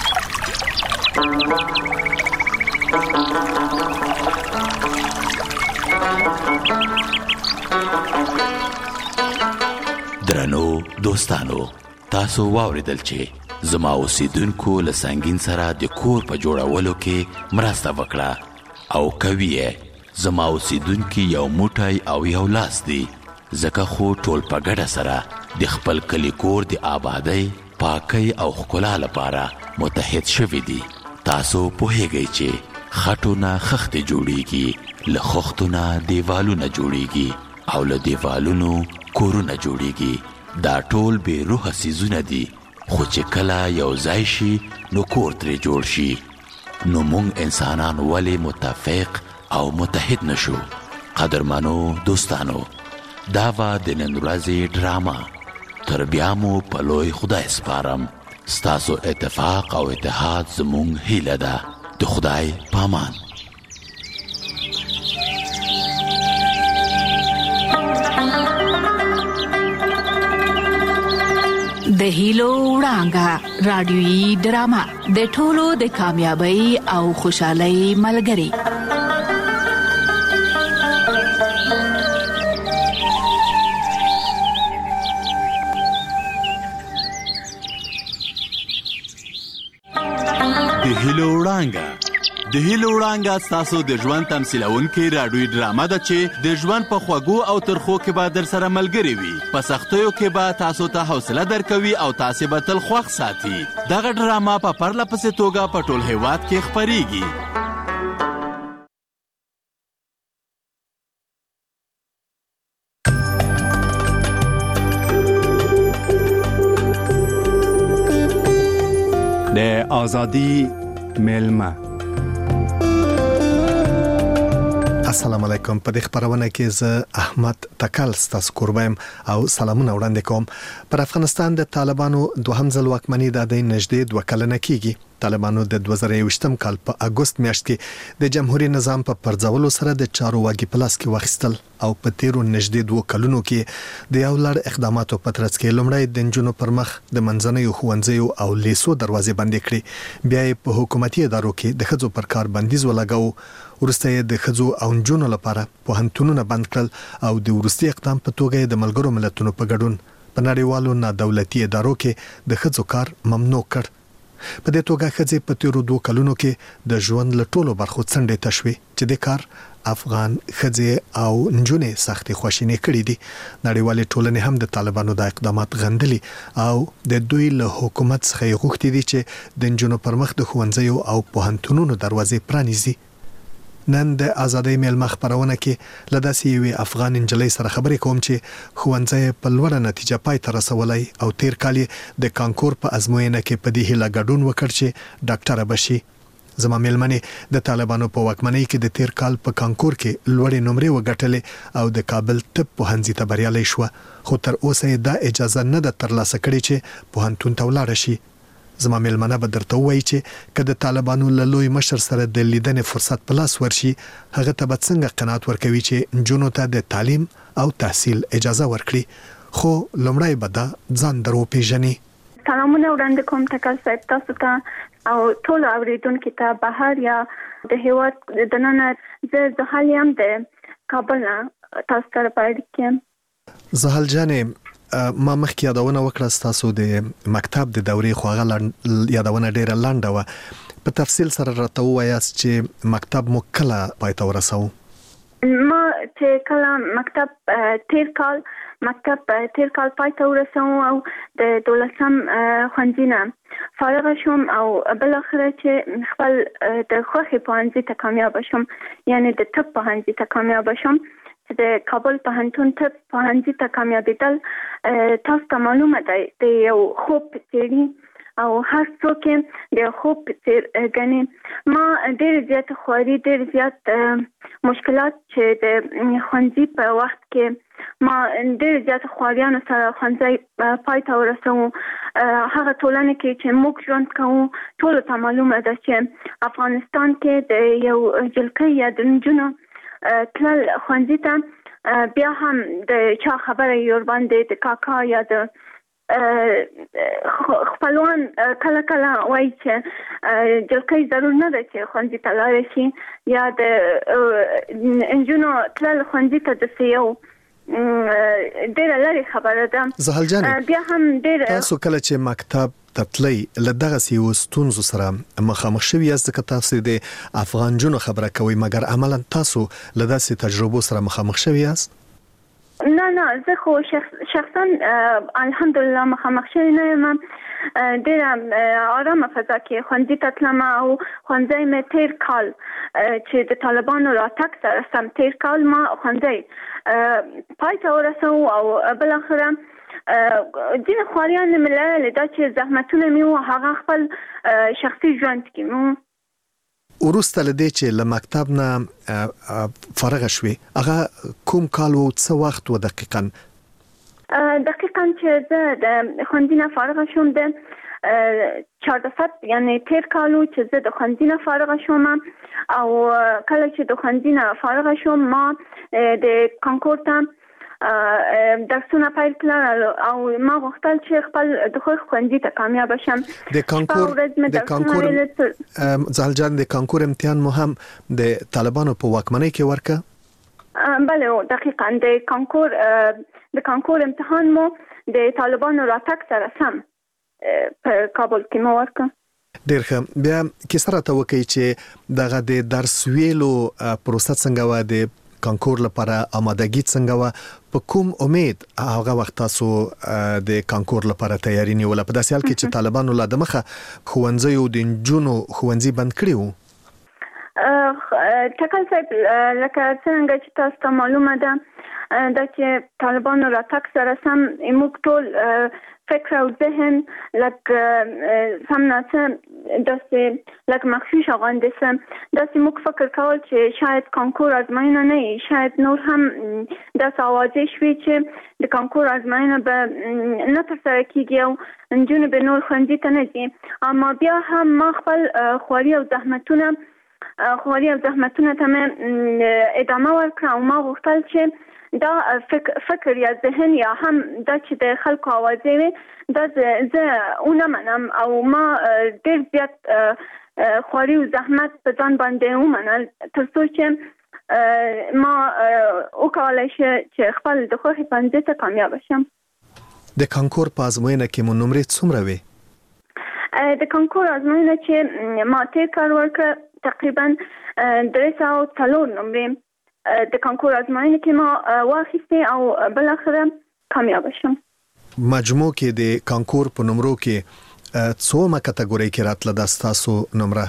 درنو دوستانو، تاسو واوریدل چې زما اوسیدونکو له سنگین سره د کور په جوړولو کې مرسته وکړه او کوي یې زما اوسیدونکي یو موټی او یو لاس دی، ځکه خو ټول په ګډه سره د خپل کلي کور د آبادۍ، پاکۍ او ښکلا لپاره متحد شوي دي. تاسو پوهیږئ چې خټو نه خښتې جوړیږي، له خښتو نه دیوالونه جوړیږي او له دیوالونو کورونه جوړیږي. دا ټول بې روحه څیزونه دي، خو چې کله یو ځای شي نو کور ترې جوړ شي. نو موږ انسانان ولې متفق او متحد نشو؟ قدرمنو دوستانو، دا و د نن ورځې ډرامه. تر بیا مو په لوی خدای سپارم. ستاسو اتفاق او اتحاد زموږ هیله ده. د خدای پامان. د هیلو وړانګه رادیويي ډرامه د ټولو د کامیابی او خوشحالۍ ملګری. د هیلو وړانګه د هیلو وړانګه ستاسو د ژوند تمثیلونکې راډیويي ډرامه ده چې د ژوند په خوږو او ترخو کې به در سره ملګري وي. په سختیو کې به تاسو ته حوصله درکوي او تاسو به تل خوښ ساتي. دغه ډرامه په پرله پسې توګه په ټول هیواد کې خپریږي. د آزادی میلمه. السلام علیکم. په دې خبرونه کې زه احمد تکل ستاسو کوربم او سلامونه وړاندې کوم. پر افغانستان د طالبانو دوهم ځل واکمنۍ د دې نږدې دوه کلنه کېږي. طالبانو د دوه زره یوویشتم کال په اگست میاشت کې د جمهوریت نظام په پرځولو سره د چارو واګي په لاس کې واخیستل او په تیرو نږدې دوه کلونو کې د یو لړ اقداماتو په ترڅ کې لومړی د نجونو پر مخ د منځنیو ښوونځیو او لیسو دروازې بندې کړې، بیا یې په حکومتي ادارو کې د ښځو پر کار بندیز ولګاوه، وروسته یې د ښځو او نجونو لپاره پوهنتونونه بند کړل او د وروستي اقدام په توګه یې د ملګرو ملتونو په ګډون په نړیوالو نادولتي ادارو کې د ښځو کار ممنوع کړ. په دې توګه ښځې په تیرو دوه کلونو کې د ژوند له ټولو برخو څنډې تشوي چې د کار افغان ښځې او نجونې سختي خواشینې کړې دي. نړیوالې ټولنې هم د طالبانو د اقدامات غندلي او د دوی له حکومت څخه غوښتي دي چې د نجونو پر مخ د ښوونځیو او پوهنتونونو دروازې پرانیزي. نن د آزادۍ میلمه خبرونه کې لداسې یوې افغان نجلۍ سره خبرې کوم چې ښوونځی په لوړه نتیجه پای ته رسولی او تیر کال د کانکور په ازموینه کې په دې هیله ګډون وکړ چې ډاکټره بشي. زما میلمنې د طالبانو په واکمنۍ کې د تیر کال په کانکور کې لوړې نمرې وګټلې او د کابل طب پوهنځي ته بریالۍ شوه، خو تر اوسه یې دا اجازه نه ده ترلاسه کړې چې پوهنتون ته ولاړه شي. زما میلمنه به درته وایي چې که د طالبانو له لوی مشر سره د لیدنې فرصت په لاس ورشي، هغه ته به څنګه قناعت ورکوي چې نجونو ته د تعلیم او تحصیل اجازه ورکړي. خو لومړی به دا ځان در وپېژني. سلامونه وړاندې کوم تکل صاحب تاسو ته او ټول اوریدونکو ته بهر یا د هیواد د نن زه زحل یم د کابل نه تاسو سره پاتې کېم. زحل جانې ما مخکې یادونه وکړه ستاسو د مکتب د دورې خو هغه یادونه ډیره لنډه وه. په تفصیل سره راته ووایاست چې مکتب مو کله پای ته ورساوه؟ ما چې کله مکتب تیر کال مکتب تیر کال پای ته ورسوم او د دولسم ښوونځي نه فارغ شوم او بل اخره چې خپل د خوښې پوهنځي ته کامیاب شوم، یعنی د طب پوهنځي ته کامیاب شوم چې د کابل پوهنتون طب پوهنځي ته کامیابېدل تاسو ته معلومه ده د یو خوب څېړي او هر څوک د خوب څیر غني. ما ډېر زیات خواري ډېر زیات مشکلات چې د ښوونځي په وخت کې ما ډېر زیات خواریانو سره ښوونځی پای ته ورسوم. هغه ټولنه کې چې موږ ژوند کوو ټولو ته معلومه ده چې افغانستان کې د یو جلکۍ یا د نجونو تلل ښوونځي ته بیا هم د چا خبره یې ورباندې د کاکا یا د خپلوان کله کله وایي چې جلکۍ ضرور نه ده چې ښوونځي ته لاړه شي یا د نجونو تلل ښوونځي ته داسې یو ډېره لرې خبره ده. زهل جانې بیا هم ډېره تاسو کله چې مکتب ته تلئ له دغسې یو ستونزو سره مخامخ شوي یاست ځکه تاسو د افغان نجونو خبره کوئ، مګر عملا تاسو له داسې تجربو سره مخامخ شوي یاست؟ نه نه زه خو شخص شخصا الحمدلله مخامخ شوی نه یم. ډېره آرامه فضا کې ښوونځي ته تلم او ښوونځی مې تیر کال چې د طالبانو راتګ سره سم تیر کال ما ښوونځی پای ته ورسوم او بالاخره ځینې خواریان مې لرلې دا چې زحمتونه مې وو هغه خپل شخصي ژوند کې مو وروسته له دې چې له مکتب نه فارغ شوې هغه کوم کال و څه وخت و دقیقاً؟ دقیقاً چې زه د ښوونځي نه فارغ شوم د چهاردفت یعنی تیر کال و چې زه د ښوونځي نه فارغ شوم او کله چې د ښوونځي نه فارغ شوم ما د کانکور ته درسونه پیل کړل او ما غوښتل چې خپل د خوښ ښوونځي ته کامیاب شم. د کانکور د کانکور زهل جان د کانکور امتحان مو هم د طالبانو په واکمنۍ کې ورکه؟ بله دقیقاً د کانکور د کانکور امتحان مو د طالبانو راتګ سره سم په کابل کې مو ورکه. ډېر ښه. بیا کیسه راته وکړئ چې دغه د درس ویلو پروسه څنګه وه، د کانکور لپاره آمادګي څنګه وه، په کوم امید هغه وخت تاسو د کانکور لپاره تیاری نیوله په داسې حال کې چې طالبانو لا د مخه ښوونځیو د نجونو ښوونځي بند کړي وو؟ ټکل صاحب لکه څنګه چې تاسو ته معلومه ده دا چې طالبانو راتګ سره سم موږ ټول فکر او ذهن لکه سم ناڅه داسې لکه مخفي شغانده سم داسې موږ فکر کول چې شاید کانکور ازموینه نه وي، شاید نور هم داسې اوازې شوي چې د کانکور ازموینه به نه ترسره کیږي او نجونې به نور ښوونځي ته نه ځي. اما بیا هم ما خپل خواري او زحمتونه خواري او زحمتونه ته مې ادامه ورکړه او ما غوښتل چې دا فکر, فکر یا ذهن یا هم دا چې د خلکو اوازې وي دا زه ونه منم او ما ډېر زیات خواري او زحمت په ځان باندې ومنل تر څو چې ما وکولای شم چې خپل د خوښې پوهنځي ته کامیاب شم. د کانکور په ازموینه کې مو نمرې څومره وې؟ د کانکور ازموینه چې ما تیر کال ورکړه تقریبا درې سوه څلور نمرې د کانکور ازموینه کې ما واخیستې او بل اخره کامیاب شم. مجموع کې د کانکور په نمرو کې څومره کټګوري کې راتله د تاسو نمره؟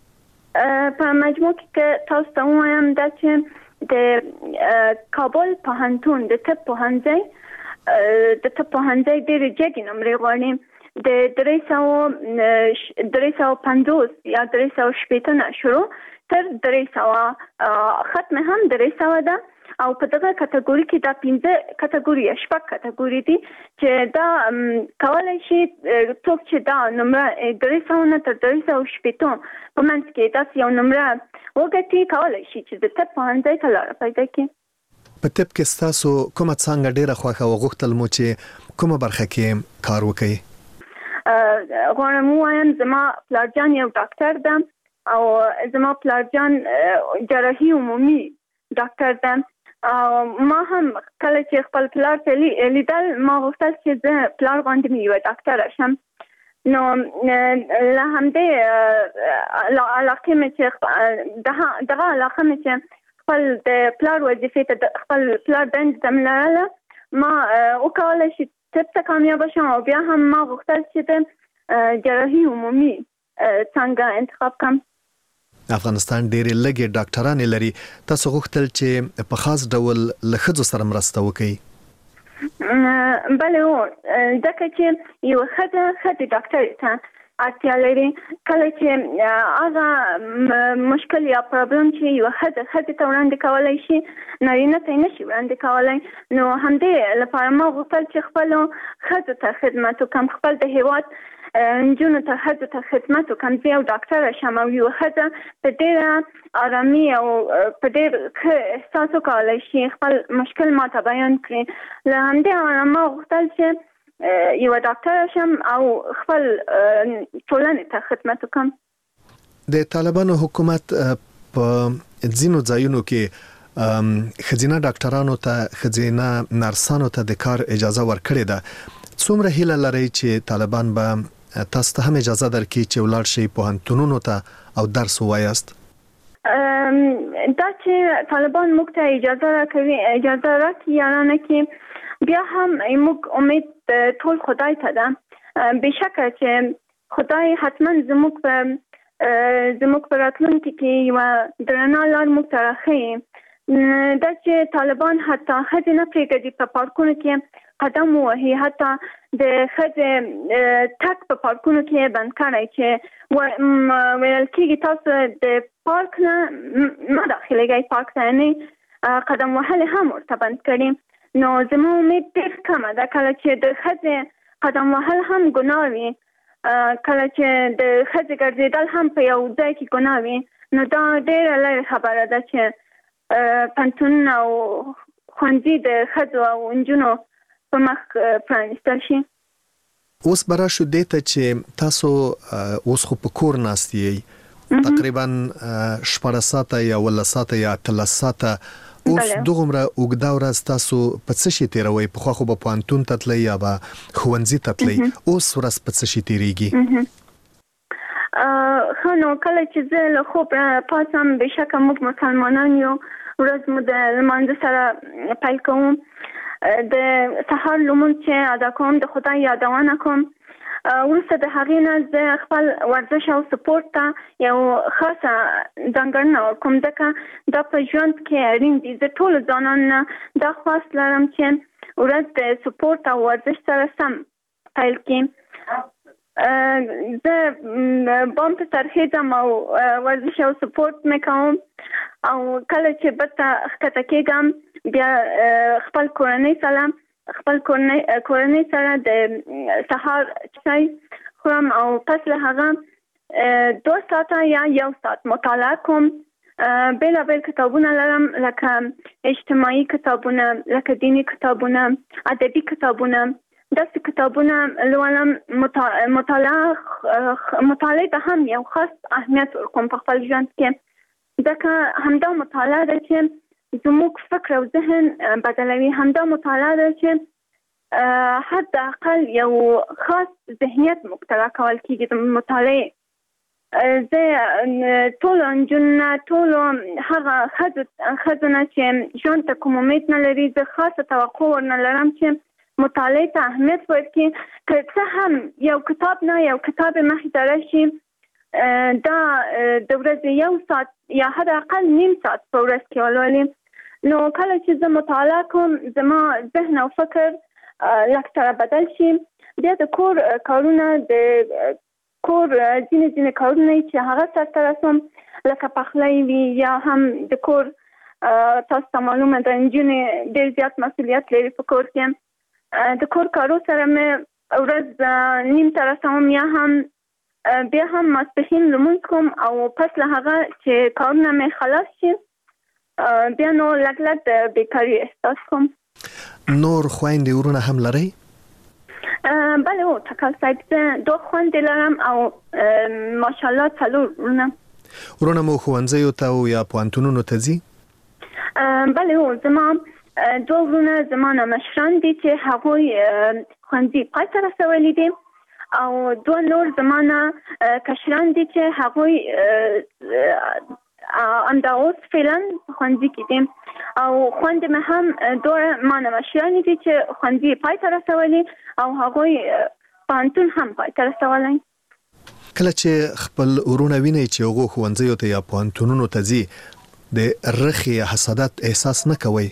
په مجموع کې تاسو ته وایم دا چې د کابل پوهنتون د طب پوهنځي د طب پوهنځي ډېرې جګې نمرې غواړي د درې سوه درې سوه پنځوس یا درې سوه شپېته نه شروع تر درې سوه ختم هم درې سوه ده او په دغه کټګوري کې دا پنځه کټګوري یا شپږ کټګوري دي چې دا کولای شي څوک چې دا نمره درې سوه نه تر درې سوه شپېته په منځ کې داسې یو نمره وګټي کولای شي چې د طب پوهنځي ته لاره پیدا کړي. په طب کې ستاسو کومه څانګه ډېره خوښه او غوښتل مو چې کومه برخه کې کار وکړئ؟ غواړم ووایم زما پلارجان یو ډاکټر ده او زما پلارجان جراحي عمومي ډاکټر ده. ما هم کله چې خپل پلار ته لیدل ما غوښتل چې زه پلار غوندې مې یوه ډاکټره شم. نو له همدې علاقې مې چې دغه علاقه مې چې خپل د پلار وظیفې ته خپل پلار دندې ته ملاله ما وکولای شي طب ته کامیاب شم او بیا هم ما غوښتل چې د جراحي عمومي څنګه انتخاب کړم. افغانستان ډېرې لږې ډاکټرانې لري. تاسو غوښتل چې په خاص ډول له ښځو سره مرسته وکړئ. بله هو ځکه چې یو ښځه ښځې ډاکټرې ته اړتیا لري. کله چې هغه مشکل یا پرابلم چې یو ښځه ښځې ته وړاندې کولی شي نارینه ته یې نشي وړاندې کولی، نو همدې لپاره ما غوښتل چې خپلو ښځو ته خدمت وکړم، خپل د هېواد نجونو ته ښځو ته خدمت وکړم. زه یو ډاکټره شم او یو ښځه په ډېره ارامي او په ډېر ښه احساس وکولی شي خپل مشکل ما ته بیان کړي. له همدې امله ما غوښتل چې یو ډاکټره شم او خپل ټولنې ته خدمت وکړم. د طالبانو حکومت په ځینو ځایونو کې ښځینه ډاکټرانو ته ښځینه نرسانو ته د کار اجازه ورکړې ده. څومره هیله لرئ چې طالبان به تاسو ته هم اجازه درکړي چې ولاړ شئ پوهنتونونو ته او درس ووایاست؟ دا چې طالبان موږ ته اجازه راکوي اجازه راکړي یا نه کړي بیا هم موږ امید ټول خدای ته ده. بېشکه چې خدای حتما زموږ په زموږ په راتلونکي کې یوه درنه لار موږ ته راښیي. دا چې طالبان حتی ښځې نه پرېږدي په پارکونو کې قدم ووهي، حتی د ښځې تګ په پارکونو کې بند کړی چې ویل کېږي تاسو د پارک نه مه داخلېږئ، پارک ته یعنې قدم وهل هم ورته بند کړي. نو زما امید ډېر کمه ده کله چې د ښځې قدم وهل هم ګناه وي، کله چې د ښځې ګرځېدل هم په یو ځای کې ګناه وي، نو دا ډېره لرې خبره ده چې پوهنتونونه او ښوونځي د ښځو او نجونو په مخ پرانیستل شي. اوس به راشو دې ته چې تاسو اوس خو په کور ناست یئ تقریبا شپاړس ساعته یا اوولس ساعته یا اتلس ساعته. اوس دغومره اوږده ورځ تاسو په څه شي تېروئ؟ پخوا خو به پوهنتون ته تلئ یا به ښوونځي ته تلئ، اوس ورځ په څه شي تېرېږي؟ ښه نو کله چې زه له خوب پاڅم بېشکه موږ مسلمانان یو ورځ مو د لمانځه سره پیل کوم. د سهار لمونځ چې ادا کوم د خدای یادونه کوم. وروسته د هغې نه زه خپل ورزش او سپورت ته یو خاصه ځانګړنه ورکوم ځکه دا په ژوند کې اړین دي. زه ټولو ځوانانو نه دا خواست لرم چې ورځ د سپورت او ورزش سره سم پیل کړي. زه بام په سر خیزم او ورزش او سپورت مې کوم او کله چې بېرته ښکته کېږم بیا خپل کورنۍ سره خپل کورنۍ سره د سهار چای خورم او پس له هغه دو ساعته یا یو ساعت مطالعه کوم. بېلابېل کتابونه لرم لکه اجتماعي کتابونه، لکه دیني کتابونه، ادبي کتابونه. داسې کتابونه لولم. مطالعه مطالعه ته هم یو خاص اهمیت ورکوم په خپل ژوند کې ځکه همدا مطالعه ده چې زموږ فکر او ذهن بدلوي. همدا مطالعه ده چې حد اقل یو خاص ذهنیت موږ ته راکول کېږي د مطالعې. زه ټولو نجونو ټولو هغه ښځو نه چې ژوند ته کوم امید نه لري زه خاصه توقع ورنه لرم چې مطالعې ته اهمیت ورکړي. که څه هم یو کتاب نه یو کتاب مخې ته راشي دا د ورځې یو ساعت یا حد اقل نیم ساعت په ورځ کې ولولي. نو کله چې زه مطالعه کوم زما ذهن او فکر لږ سره بدل شي. بیا د کور کارونه د کور ځینې ځینې کارونه چې هغه سرته رسوم لکه پخلی وي یا هم د کور تاسو ته معلومه ده نجونې ډېر زیات مسؤلیت لري په کور کې. د کور کارو سره مې ورځ نیم ته رسوم یا هم بیا هم ماسپښین لمونځ کوم او پس له هغه چې کارونه مې خلاص شي بیا نو لږ لږ د بیکاري احساس کوم. نور خویندې ورونه هم لرئ؟ بله او تکل صاحب زه دو خویندې لرم او ماشاءالله څلور ورونه. ورونه مو ښوونځیو ته او یا پوهنتونونو ته ځي؟ بله او زما دو ورونه زما نه مشران دي چې هغوی ښوونځي پای ته رسولي دي او دوه نور زما نه کشران دي چې هغوی امدا اوس فعلا خوندې کې دي او خوند مې هم دوه مانوشیانی دي چې خوندې پای ته رسولي او هغه پانتون هم پای ته رسولي. کله چې خپل ورونه ویني چې هغه خوندې ته یا پانتونونو ته ځي د رخي حسادت احساس نه کوي؟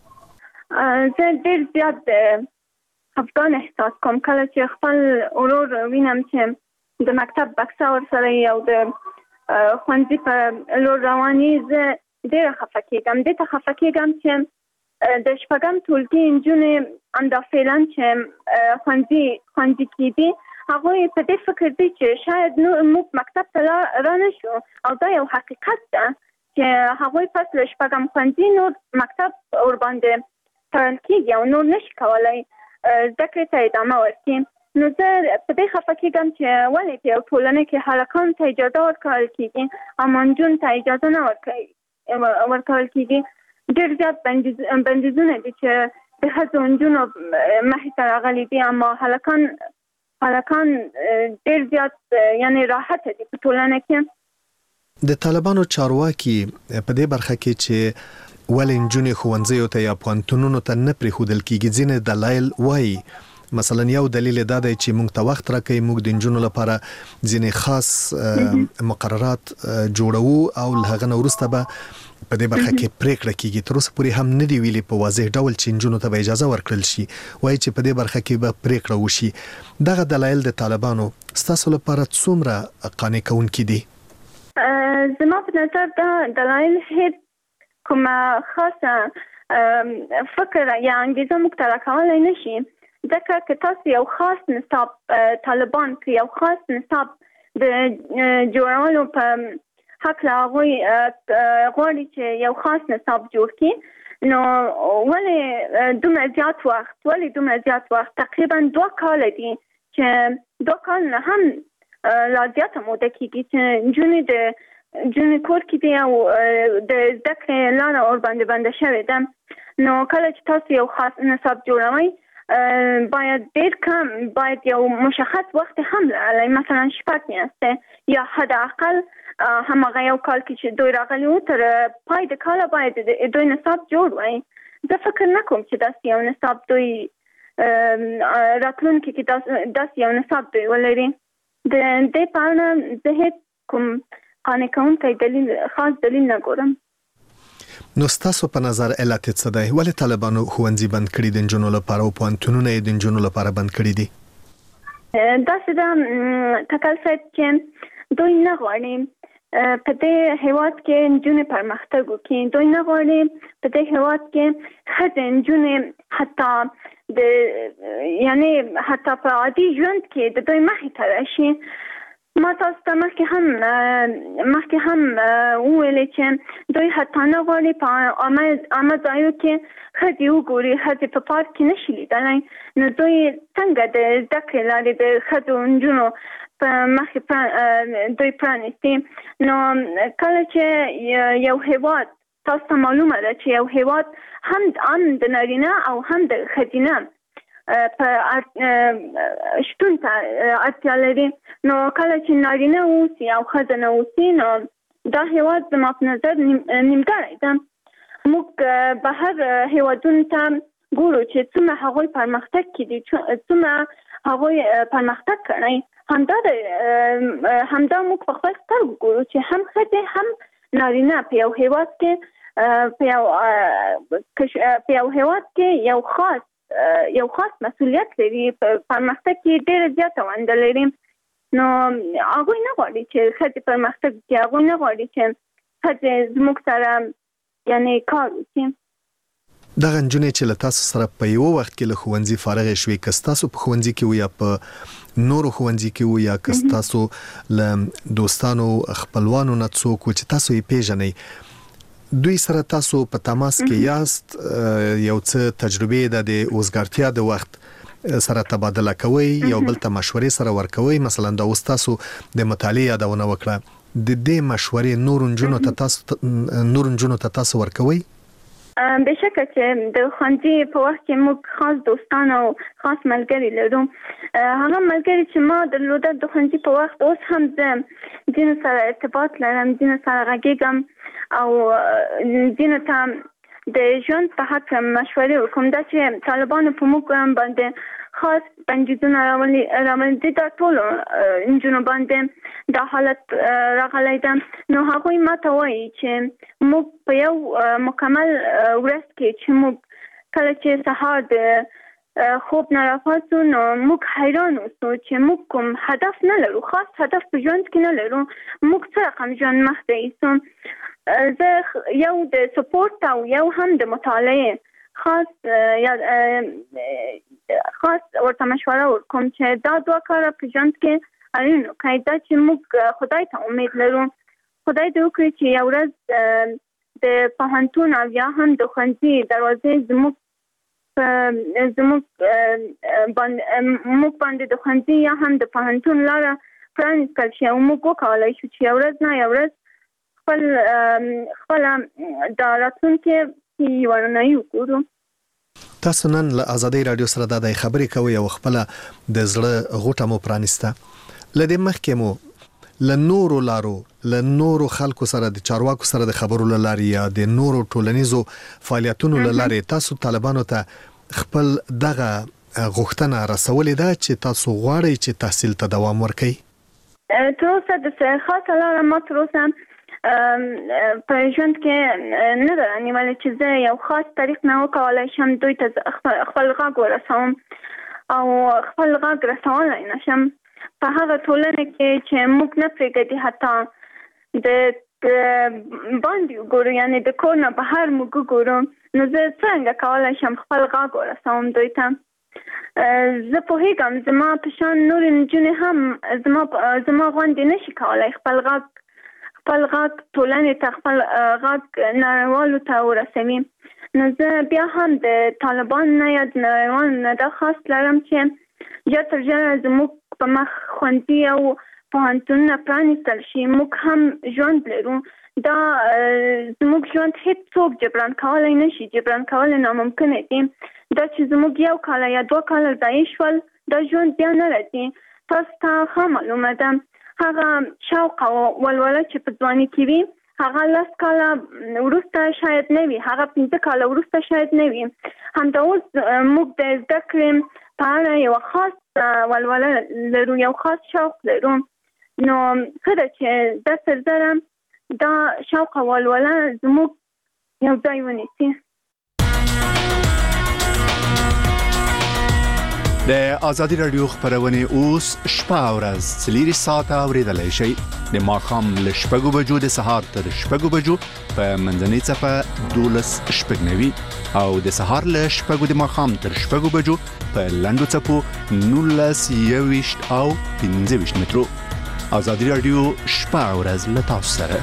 زه ډېر زیات خفګان احساس کوم کله چې خپل ورور وینم چې د مکتب بکسه ورسره او د خوندې په لور رواني، زه ډېره خفه کېږم. دې ته خفه کېږم چې د شپږم ټولګي نجونې همدا فعلا چې خوندې خوندې کېدي هغوی په دې فکر دي چې شاید موږ مکتب ته رانه شو او دا یو حقیقت ده چې هغوی پس له شپږم خوندې نور مکتب ورباندې تړل کېږي او نور نشي کولی زده کړې ته ادامه ورکړي. نو زه په دې خفه کېږم چې ولې په یو ټولنه کې هلکانو ته اجازه ورکول کېږي اما نجونو ته اجازه نه ورکول کېږي. ډېر زیات بندیزونه دي چې د ښځو نجونو مخې ته راغلي دي اما هلکان هلکان ډېر زیات یعنې راحته دي په ټولنه کې. د طالبانو چارواکي په دې برخه کې چې ولې نجونې ښوونځیو ته یا پوهنتونونو ته نه پرېښودل کېږي ځینې دلایل وایي. مثلا یو دلیل دا دی چې موږ ته وخت راکوي، موږ د نجونو لپاره ځینې خاص مقررات جوړوو او له هغه نه وروسته به په دې برخه کې پریکړه کیږي. تر اوسه پورې هم نه دی ویلي په واضح ډول چې نجونو ته به اجازه ورکړل شي، وایي چې په دې برخه کې به پریکړه وشي. دغه دلایل د طالبانو ستاسو لپاره څومره قانع کوونکي دي؟ زما په نظر دا دلایل هیڅ کومه خاصه فکر یا انګیزه موږ ته راکولی نه شي، ځکه که تاسو یو خاص نصاب طالبان کې یو خاص نصاب د جوړولو په حق له هغوی غواړي چې یو خاص نصاب جوړ کړي، نو ولې دومره زیات وخت ولې دومره زیات وخت تقریبا دوه کاله دي چې دوه کال نه هم لا زیاته موده کېږي چې نجونې د نجونې کور کې دي او د زده کړې لاره ورباندې بنده شوې ده. نو کله چې تاسو یو خاص نصاب جوړوئ باید ډېر کم باید یو مشخص وخت هم لرلی، مثلا شپږ میاشتې یا حداقل هماغه یو کال کې چې دوی راغلي وو تر پای د کاله باید دوی نصاب جوړ وای. زه فکر نه کوم چې داسې یو نصاب دوی راتلونکي کې داسې یو نصاب دوی ولري. د دې په اړه زه هېڅ کوم قانع کوونکی دلیل خاص دلیل نه ګورم. نو ستاسو په نظر علت څه دی؟ ولې طالبانو ښوونځي بند کړي د نجونو لپاره او پوهنتونونه یې د نجونو لپاره بند کړي دي؟ داسې ده تکل صاحب چې دوی نه غواړي په دې هېواد کې نجونې پرمختګ وکړي، دوی نه غواړي په دې هېواد کې ښځې نجونې حتی د یعنې حتی په عادي ژوند کې د دوی مخې ته راشي. ما تاسو ته مخکې هم مخکې هم وویلې چې دوی حتی نه غواړي په عامه ځایو کې ښځې وګوري، ښځې په پارک کې نشي لیدلی. نو دوی څنګه د زده کړې لارې د ښځو نجونو په مخې دوی پرانیستي؟ نو کله چې یو هېواد تاسو ته معلومه ده چې یو هېواد هم هم د نارینه او هم د ښځینه په شتون ته اړتیا لري، نو کله چې نارینه اوسي او ښځه نه اوسي نو دا هېواد زما په نظر نیمګړی ده. موږ بهر هېوادونو ته ګورو چې څومره هغوی پرمختګ کړي، څومره هغوی پرمختګ کړی، همدا همدا موږ په خپل سترګو ګورو چې هم ښځې هم نارینه په یو هېواد کې په یو په یو هېواد کې یو خاص یو خاص مسؤلیت لري، پرمختګ کې ډېره زیاته ونډه لري. نو هغوی نه غواړي چې ښځې پرمختګ وکړي، هغوی نه غواړي چې ښځې زموږ سره یعنې کار وکړي. دغه نجونې چې له تاسو سره په یو وخت کې له ښوونځي فارغې شوې، که ستاسو په ښوونځي کې وو یا په نورو ښوونځي کې وو یا که ستاسو له دوستانو خپلوانو نه څوک و چې تاسو یې پیژنئ، دوی سره تاسو په تماس کې یاست، یو څه تجربې د اوزګارتیا د وخت سره تبادله کوي، یو بل ته مشورې سره ورکوي؟ مثلا دا اوس تاسو د مطالعې یادونه وکړه، د دې مشورې نور نجونو ته تاسو نور نجونو ته تاسو ورکوي؟ بشکه چې د ښوونځي په وخت کې موږ خاص دوستان او خاص ملګري لرو. هغه ملګري چې ما درلودل د ښوونځي په وخت اوس هم زه ځینو سره ارتباط لرم، ځینو سره غږیږم او دینه ته د ژوند په حق مشورې وکوم دا چې طالبانو په موږ باندې خاص بندیزونه راولي راولي دا ټول انجونو باندې دا حالت راغلی ده نو هغوی ماته وایي چې موږ په یو مکمل ورځ کې چې موږ کله چې سهار د خوب نه راپاڅو نو موږ حیران اوسو چې موږ کوم هدف نه لرو خاص هدف په ژوند کې نه لرو موږ څه رقم ژوند مخته ایسو زه یو د سپورت او یو هم د مطالعه خاص یا خاص ورته مشوره ورکوم چې دا دوه کاره په ژوند کې اړین دي دا چې موږ خدای ته امید لرو خدای دې وکړي چې یو ورځ د پوهنتون او یا هم د ښوونځي دروازې زموږ زموږ باندې موږ باندې د ښوونځي یا هم د پوهنتون لاره پرانیستل شي او موږ وکولی شو چې یو ورځ نه یو ورځ خپل خپل د راتلونکي یوه رڼایي وګورو. تاسو نن له ازادۍ راډیو سره د خبرې کوئ او خپله د زړه غوټه مو پرانیسته له دې مخکې مو له نورو لارو له نورو خلکو سره د چارواکو سره د خبرو له لارې یا د نورو ټولنیزو فعالیتونو له لارې تاسو طالبانو ته خپل دغه غوښتنه رسولې ده چې تاسو غواړئ چې تحصیل ته دوام ورکړئ؟ تر اوسه د خاصه لاره ما تر اوسه په ژوند کې نه ده نیولې چې زه یو خاص طریق نه وکولی شم دوی ته خپل غږ ورسوم او خپل غږ رسولی نه شم په هغه ټولنه کې چې موږ نه پرېږدي حتی د باندې وګورو یعنې د کور نه بهر موږ وګورو نو زه څرنګه کولی شم خپل غږ ورسوم دوی ته زه پوهېږم زما په شان نورې نجونې هم زما زما غوندې نشي کولی خپل غږ خپل غږ ټولنې ته خپل غږ نړیوالو ته ورسوي نو زه بیا هم د طالبان نه یا د نړیوالو نه دا خاص لرم چې ژر تر ژره زموږ په مخ ښوونځي او پوهنتونونه پرانیستل شي موږ هم ژوند لرو دا زموږ ژوند هیڅوک جبران کولی نه شي جبران کولی ناممکنه دي دا چې زموږ یو کاله یا دوه کاله ضایع شول دا ژوند بیا نه راځي تاسو ته ښه معلومه ده هغه شوق او ولوله چې په ځواني کې وي هغه لس کاله وروسته شاید نه وي هغه پنځه کاله وروسته شاید نه وي همدا اوس موږ د زده کړې په اړه یوه خاص ولوله لرو یو خاص شوق لرو نو ښه ده چې دا سرزره دا شوق او ولوله زموږ یو ځای ونیسي. د ازادي رادیو خبرونه اوس شپه او ورځ څلور ساعته اوریدلای شئ د ماښام له شپږو بجو د سهار تر شپږو بجو په منځنۍ څپه دولس شپږ نوي او د سهار له شپږو د ماښام تر شپږو بجو په لنډو څپو نولس یوویشت او پنځه ویشت مترو. ازادي رادیو شپه او ورځ له تاسو سره.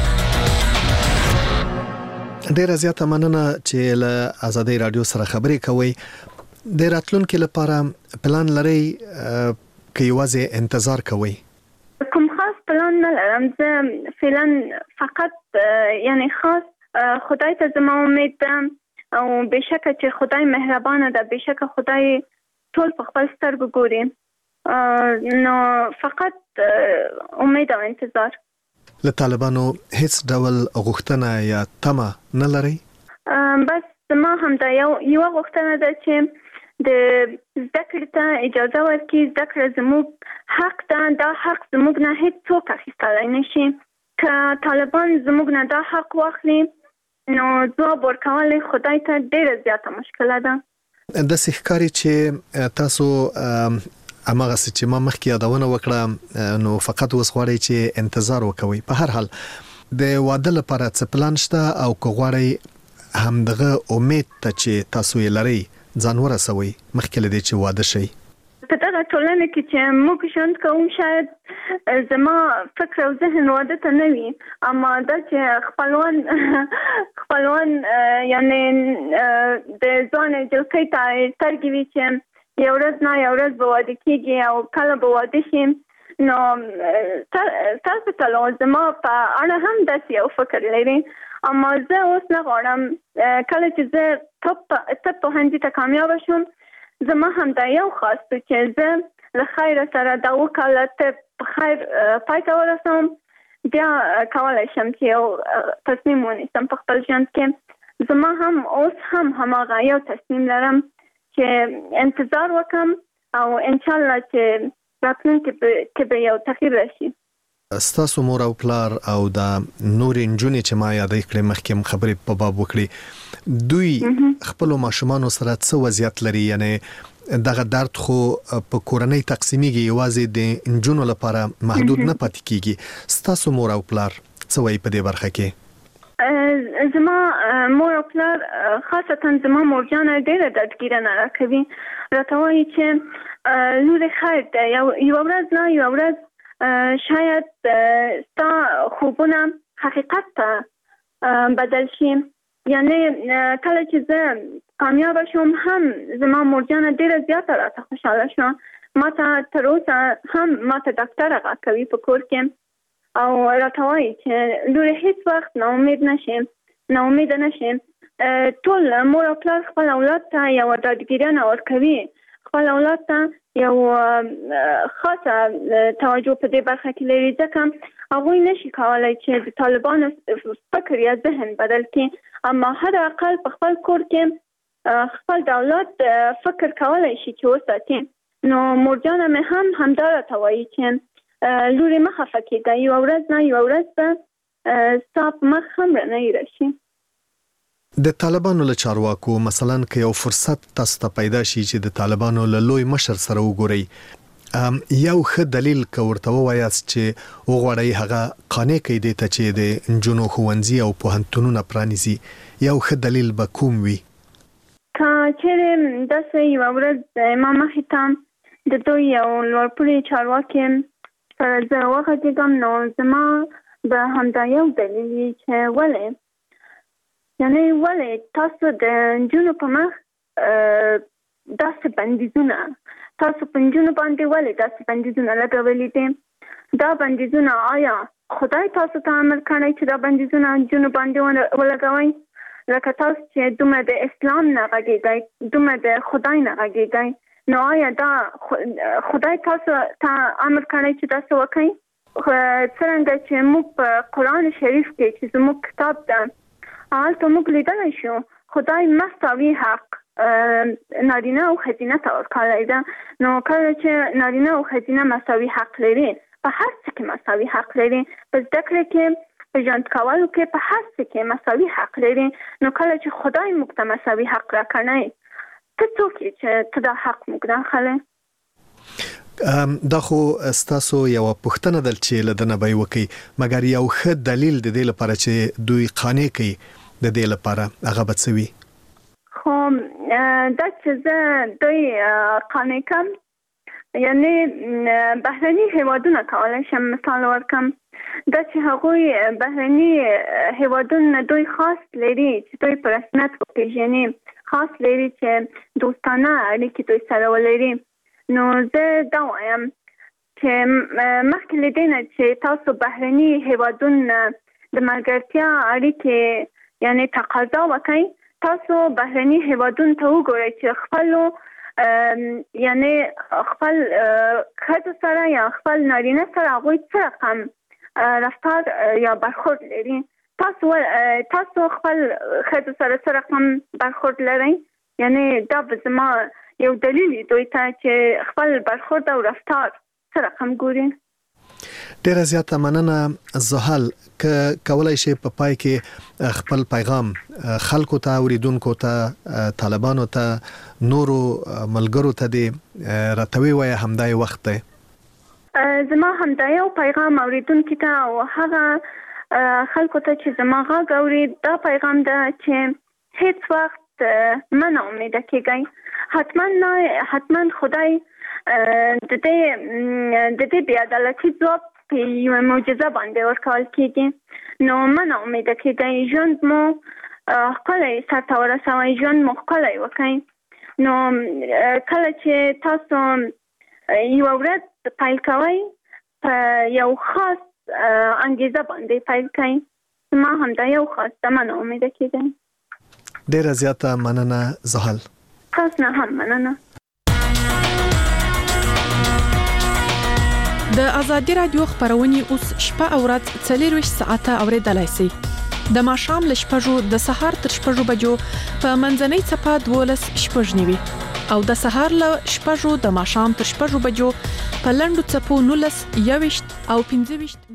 ډیره زیاته مننه چې له ازادي رادیو سره خبرې کوئ. د راتلونکي لپاره پلان لرئ که یوازې انتظار کوئ؟ کوم خاص پلان نه لرم زه فعلا فقط یعنی خاص خدای ته زما امید ده او بېشکه چې خدای مهربانه ده بېشکه خدای ټول په خپل سترګو ګوري نو فقط امید او انتظار. له طالبانو هیڅ ډول غوښتنه یا تمه نه لرئ؟ بس زما همدا یو یوه غوښتنه ده چې د زده کړې ته اجازه ورکړي زده کړه زموږ حق ده دا حق زموږ نه هیڅوک اخیستلی نه شي که طالبان زموږ نه دا حق واخلي نو ځواب ورکول خدای ته ډیره زیاته مشکله ده. داسې ښکاري چې تاسو هماغسې چې ما مخکې یادونه وکړه نو فقط اوس غواړئ چې انتظار وکوئ. په هر حال د واده لپاره څه پلان شته او که غواړئ همدغه امید ته چې تاسو یې لرئ ځان ورسوئ مخکې له دې چې واده شئ؟ په دغه ټولنه کې چې موږ ژوند کوو شاید زما فکر او ذهن واده ته نه وي اما دا چې خپلوان خپلوان یعنې د ځوانې جلکۍ ته سترګې وي چې یو ورځ نه یو ورځ به واده کېږي او کله به واده شي نو تاسو ته زما په اړه هم داسې یو فکر لري اما زه اوس نه غواړم کله چې زه طب پوهنځي ته کامیابه شوم زما هم دا یو خاص دی چې زه له خیره سره دا اووه کاله طب په خیر پای ته ورسوم بیا کولای شم چې یو تصمیم ونیسم په خپل ژوند کې. زما هم اوس هم هماغه یو تصمیم لرم چې انتظار وکم او ان شاء الله چې راتلونکي کې به یو تغییر راشي. ستاسو مور او پلار او دا نور انجونې چې ما یادې کړې مخکې خبرې په باب وکړي دوی خپل ماشومان سره څه وضعیت لري؟ یعنی دغه درد خو په کورنۍ تقسیمیږي یوازې د انجونو لپاره محدود نه پاتې کیږي. ستاسو مور او پلار څه وایي په دې برخه کې؟ زما مور او پلار خاصتا زما مورجانه ډیره دردګیره نه راکوي. راته وایي چې لورې خیر ده یو ورځ نه یو ورځ شاید ستا خوبونه حقیقت ته بدل شي. یعنی کله چې زه کامیاب شوم هم زما مورجانه ډیره زیاته راته خوشاله شوه. ما ته تر اوسه هم ما ته ډاکټر راکوي په کور کې او راته وایي چې لورې هیڅ وخت نا امید نشې نا امیده نشې. ټول مور او پلار خپل اولاد ته یوه ډاډګیري نه ورکوي، خپل اولاد ته یو خاصه توجه په دې برخه کې لري ځکه هغوی نشي کولی چې د طالبانو فکر یا ذهن بدل کړي. اما حد اقل په خپل کور کې خپل د اولاد فکر کولی شي چې وساتي. نو مورجانه مې هم همدا راته وایي چې لورې مه خفه کېږه، یوه ورځ نه یوه ورځ به ستا په مخ هم رڼۍ راشي. د طالبانو له چارواکو مثلا که یو فرصت تاسو ته پیدا شي چې د طالبانو له لوی مشر سره وګورئ، یو ښه دلیل که ورته ووایاست چې وغواړئ هغه قانع کړئ دې ته چې د نجونو ښوونځي او پوهنتونونه پرانیزي، یو ښه دلیل به کوم وي؟ که چیرې داسې یوه ورځ ما مخې ته د دوی یو لوړپوړي چارواکي سره زه وغږېږم نو زما به همدا یو دلیل وي چې ولې یعنی ولې تاسو د نجونو په مخ داسې بندیزونه تاسو په نجونو باندې ولې داسې بندیزونه لګولي دي؟ دا بندیزونه آیا خدای تاسو ته امر کړی چې دا بندیزونه نجونو باندې ولګوئ؟ لکه تاسو چې دومره د اسلام نه غږېږئ، دومره د خدای نه غږېږئ، نو آیا دا خدای تاسو ته امر کړی چې تاسو وکړئ؟ څرنګه چې موږ په قرآن شریف کې چې زموږ کتاب ده هلته موږ لیدلی شو خدای مساوي حق نارینه او ښځینه ته ورکړی ده. نو کله چې نارینه او ښځینه مساوي حق لري، په هر څه کې مساوي حق لري، په زده کړه کې، په ژوند کولو کې، په هر څه کې مساوي حق لري، نو کله چې خدای موږ ته مساوي حق راکړی ته څوک یې چې ته دا حق موږ راخلی؟ دا خو ستاسو یوه پوښتنه ده چې له ده نه به یې وکړئ، مګر یو ښه دلیل د دې لپاره چې دوی قانع کوي د دې لپاره هغه به څه وي؟ خو دا چې زه دوی قانع کم یعنی بهرني هیوادونه کولی شم مثال ورکم، دا چې هغوی بهرني هیوادونه دوی خاص لري چې دوی په رسمیت وپېژني، خاص لري چې دوستانه اړیکې دوی سره ولري. نو زه دا وایم چې مخکې له دې نه چې تاسو بهرني هیوادونه د ملګرتیا اړیکې یعنی تقاضا وکړئ، تاسو بهرني هیوادونو ته وګورئ چې خپلو یعنی خپل ښځو سره یا خپل نارینه سره هغوی څه رقم رفتار یا برخورد لري. تاسو تاسو خپل ښځو سره څه رقم برخورد لرئ؟ یعنی دا به زما یو دلیل دوی ته چې خپل برخورد او رفتار څه رقم ګوري. ډیره زیاته مننه زحل، که کولای شي په پای کې خپل پیغام خلکو ته، اوریدونکو ته، طالبانو ته، نورو ملګرو ته دې راته ووایه، همدا یې وخت دی. زما همدا یو پیغام اوریدونکو ته او هغه خلکو ته چې زما غږ اوري دا پیغام ده چې هیڅ وخت مه نا امیده کېږئ. حتما نه حتما خدای د دې د دې بې عدالتي ځواب په یوه معجزه باندې ورکول کېږي. نو مه نا امیده کېږئ، ژوند مو ښکلی سرته ورسوئ، ژوند مو ښکلی وکړئ. نو کله چې تاسو یوه ورځ پیل کوئ په یو خاص انګیزه باندې پیل کوئ، ما همدا یو خاص ده، مه نا امیده کېږئ. ډیره زیاته مننه زحل. تاسو نه هم مننه. د ازادي رادیو خبرونه اوس شپه او ورځ څلور ساعته اوریدلای شئ. د ماښام له شپږو د سهار تر شپږو بجو په منځنۍ څپه دولس شپږ نیوي او د سهار له شپږو د ماښام تر شپږو بجو په لنډو څپو نولس یويشت او پنځه ویشت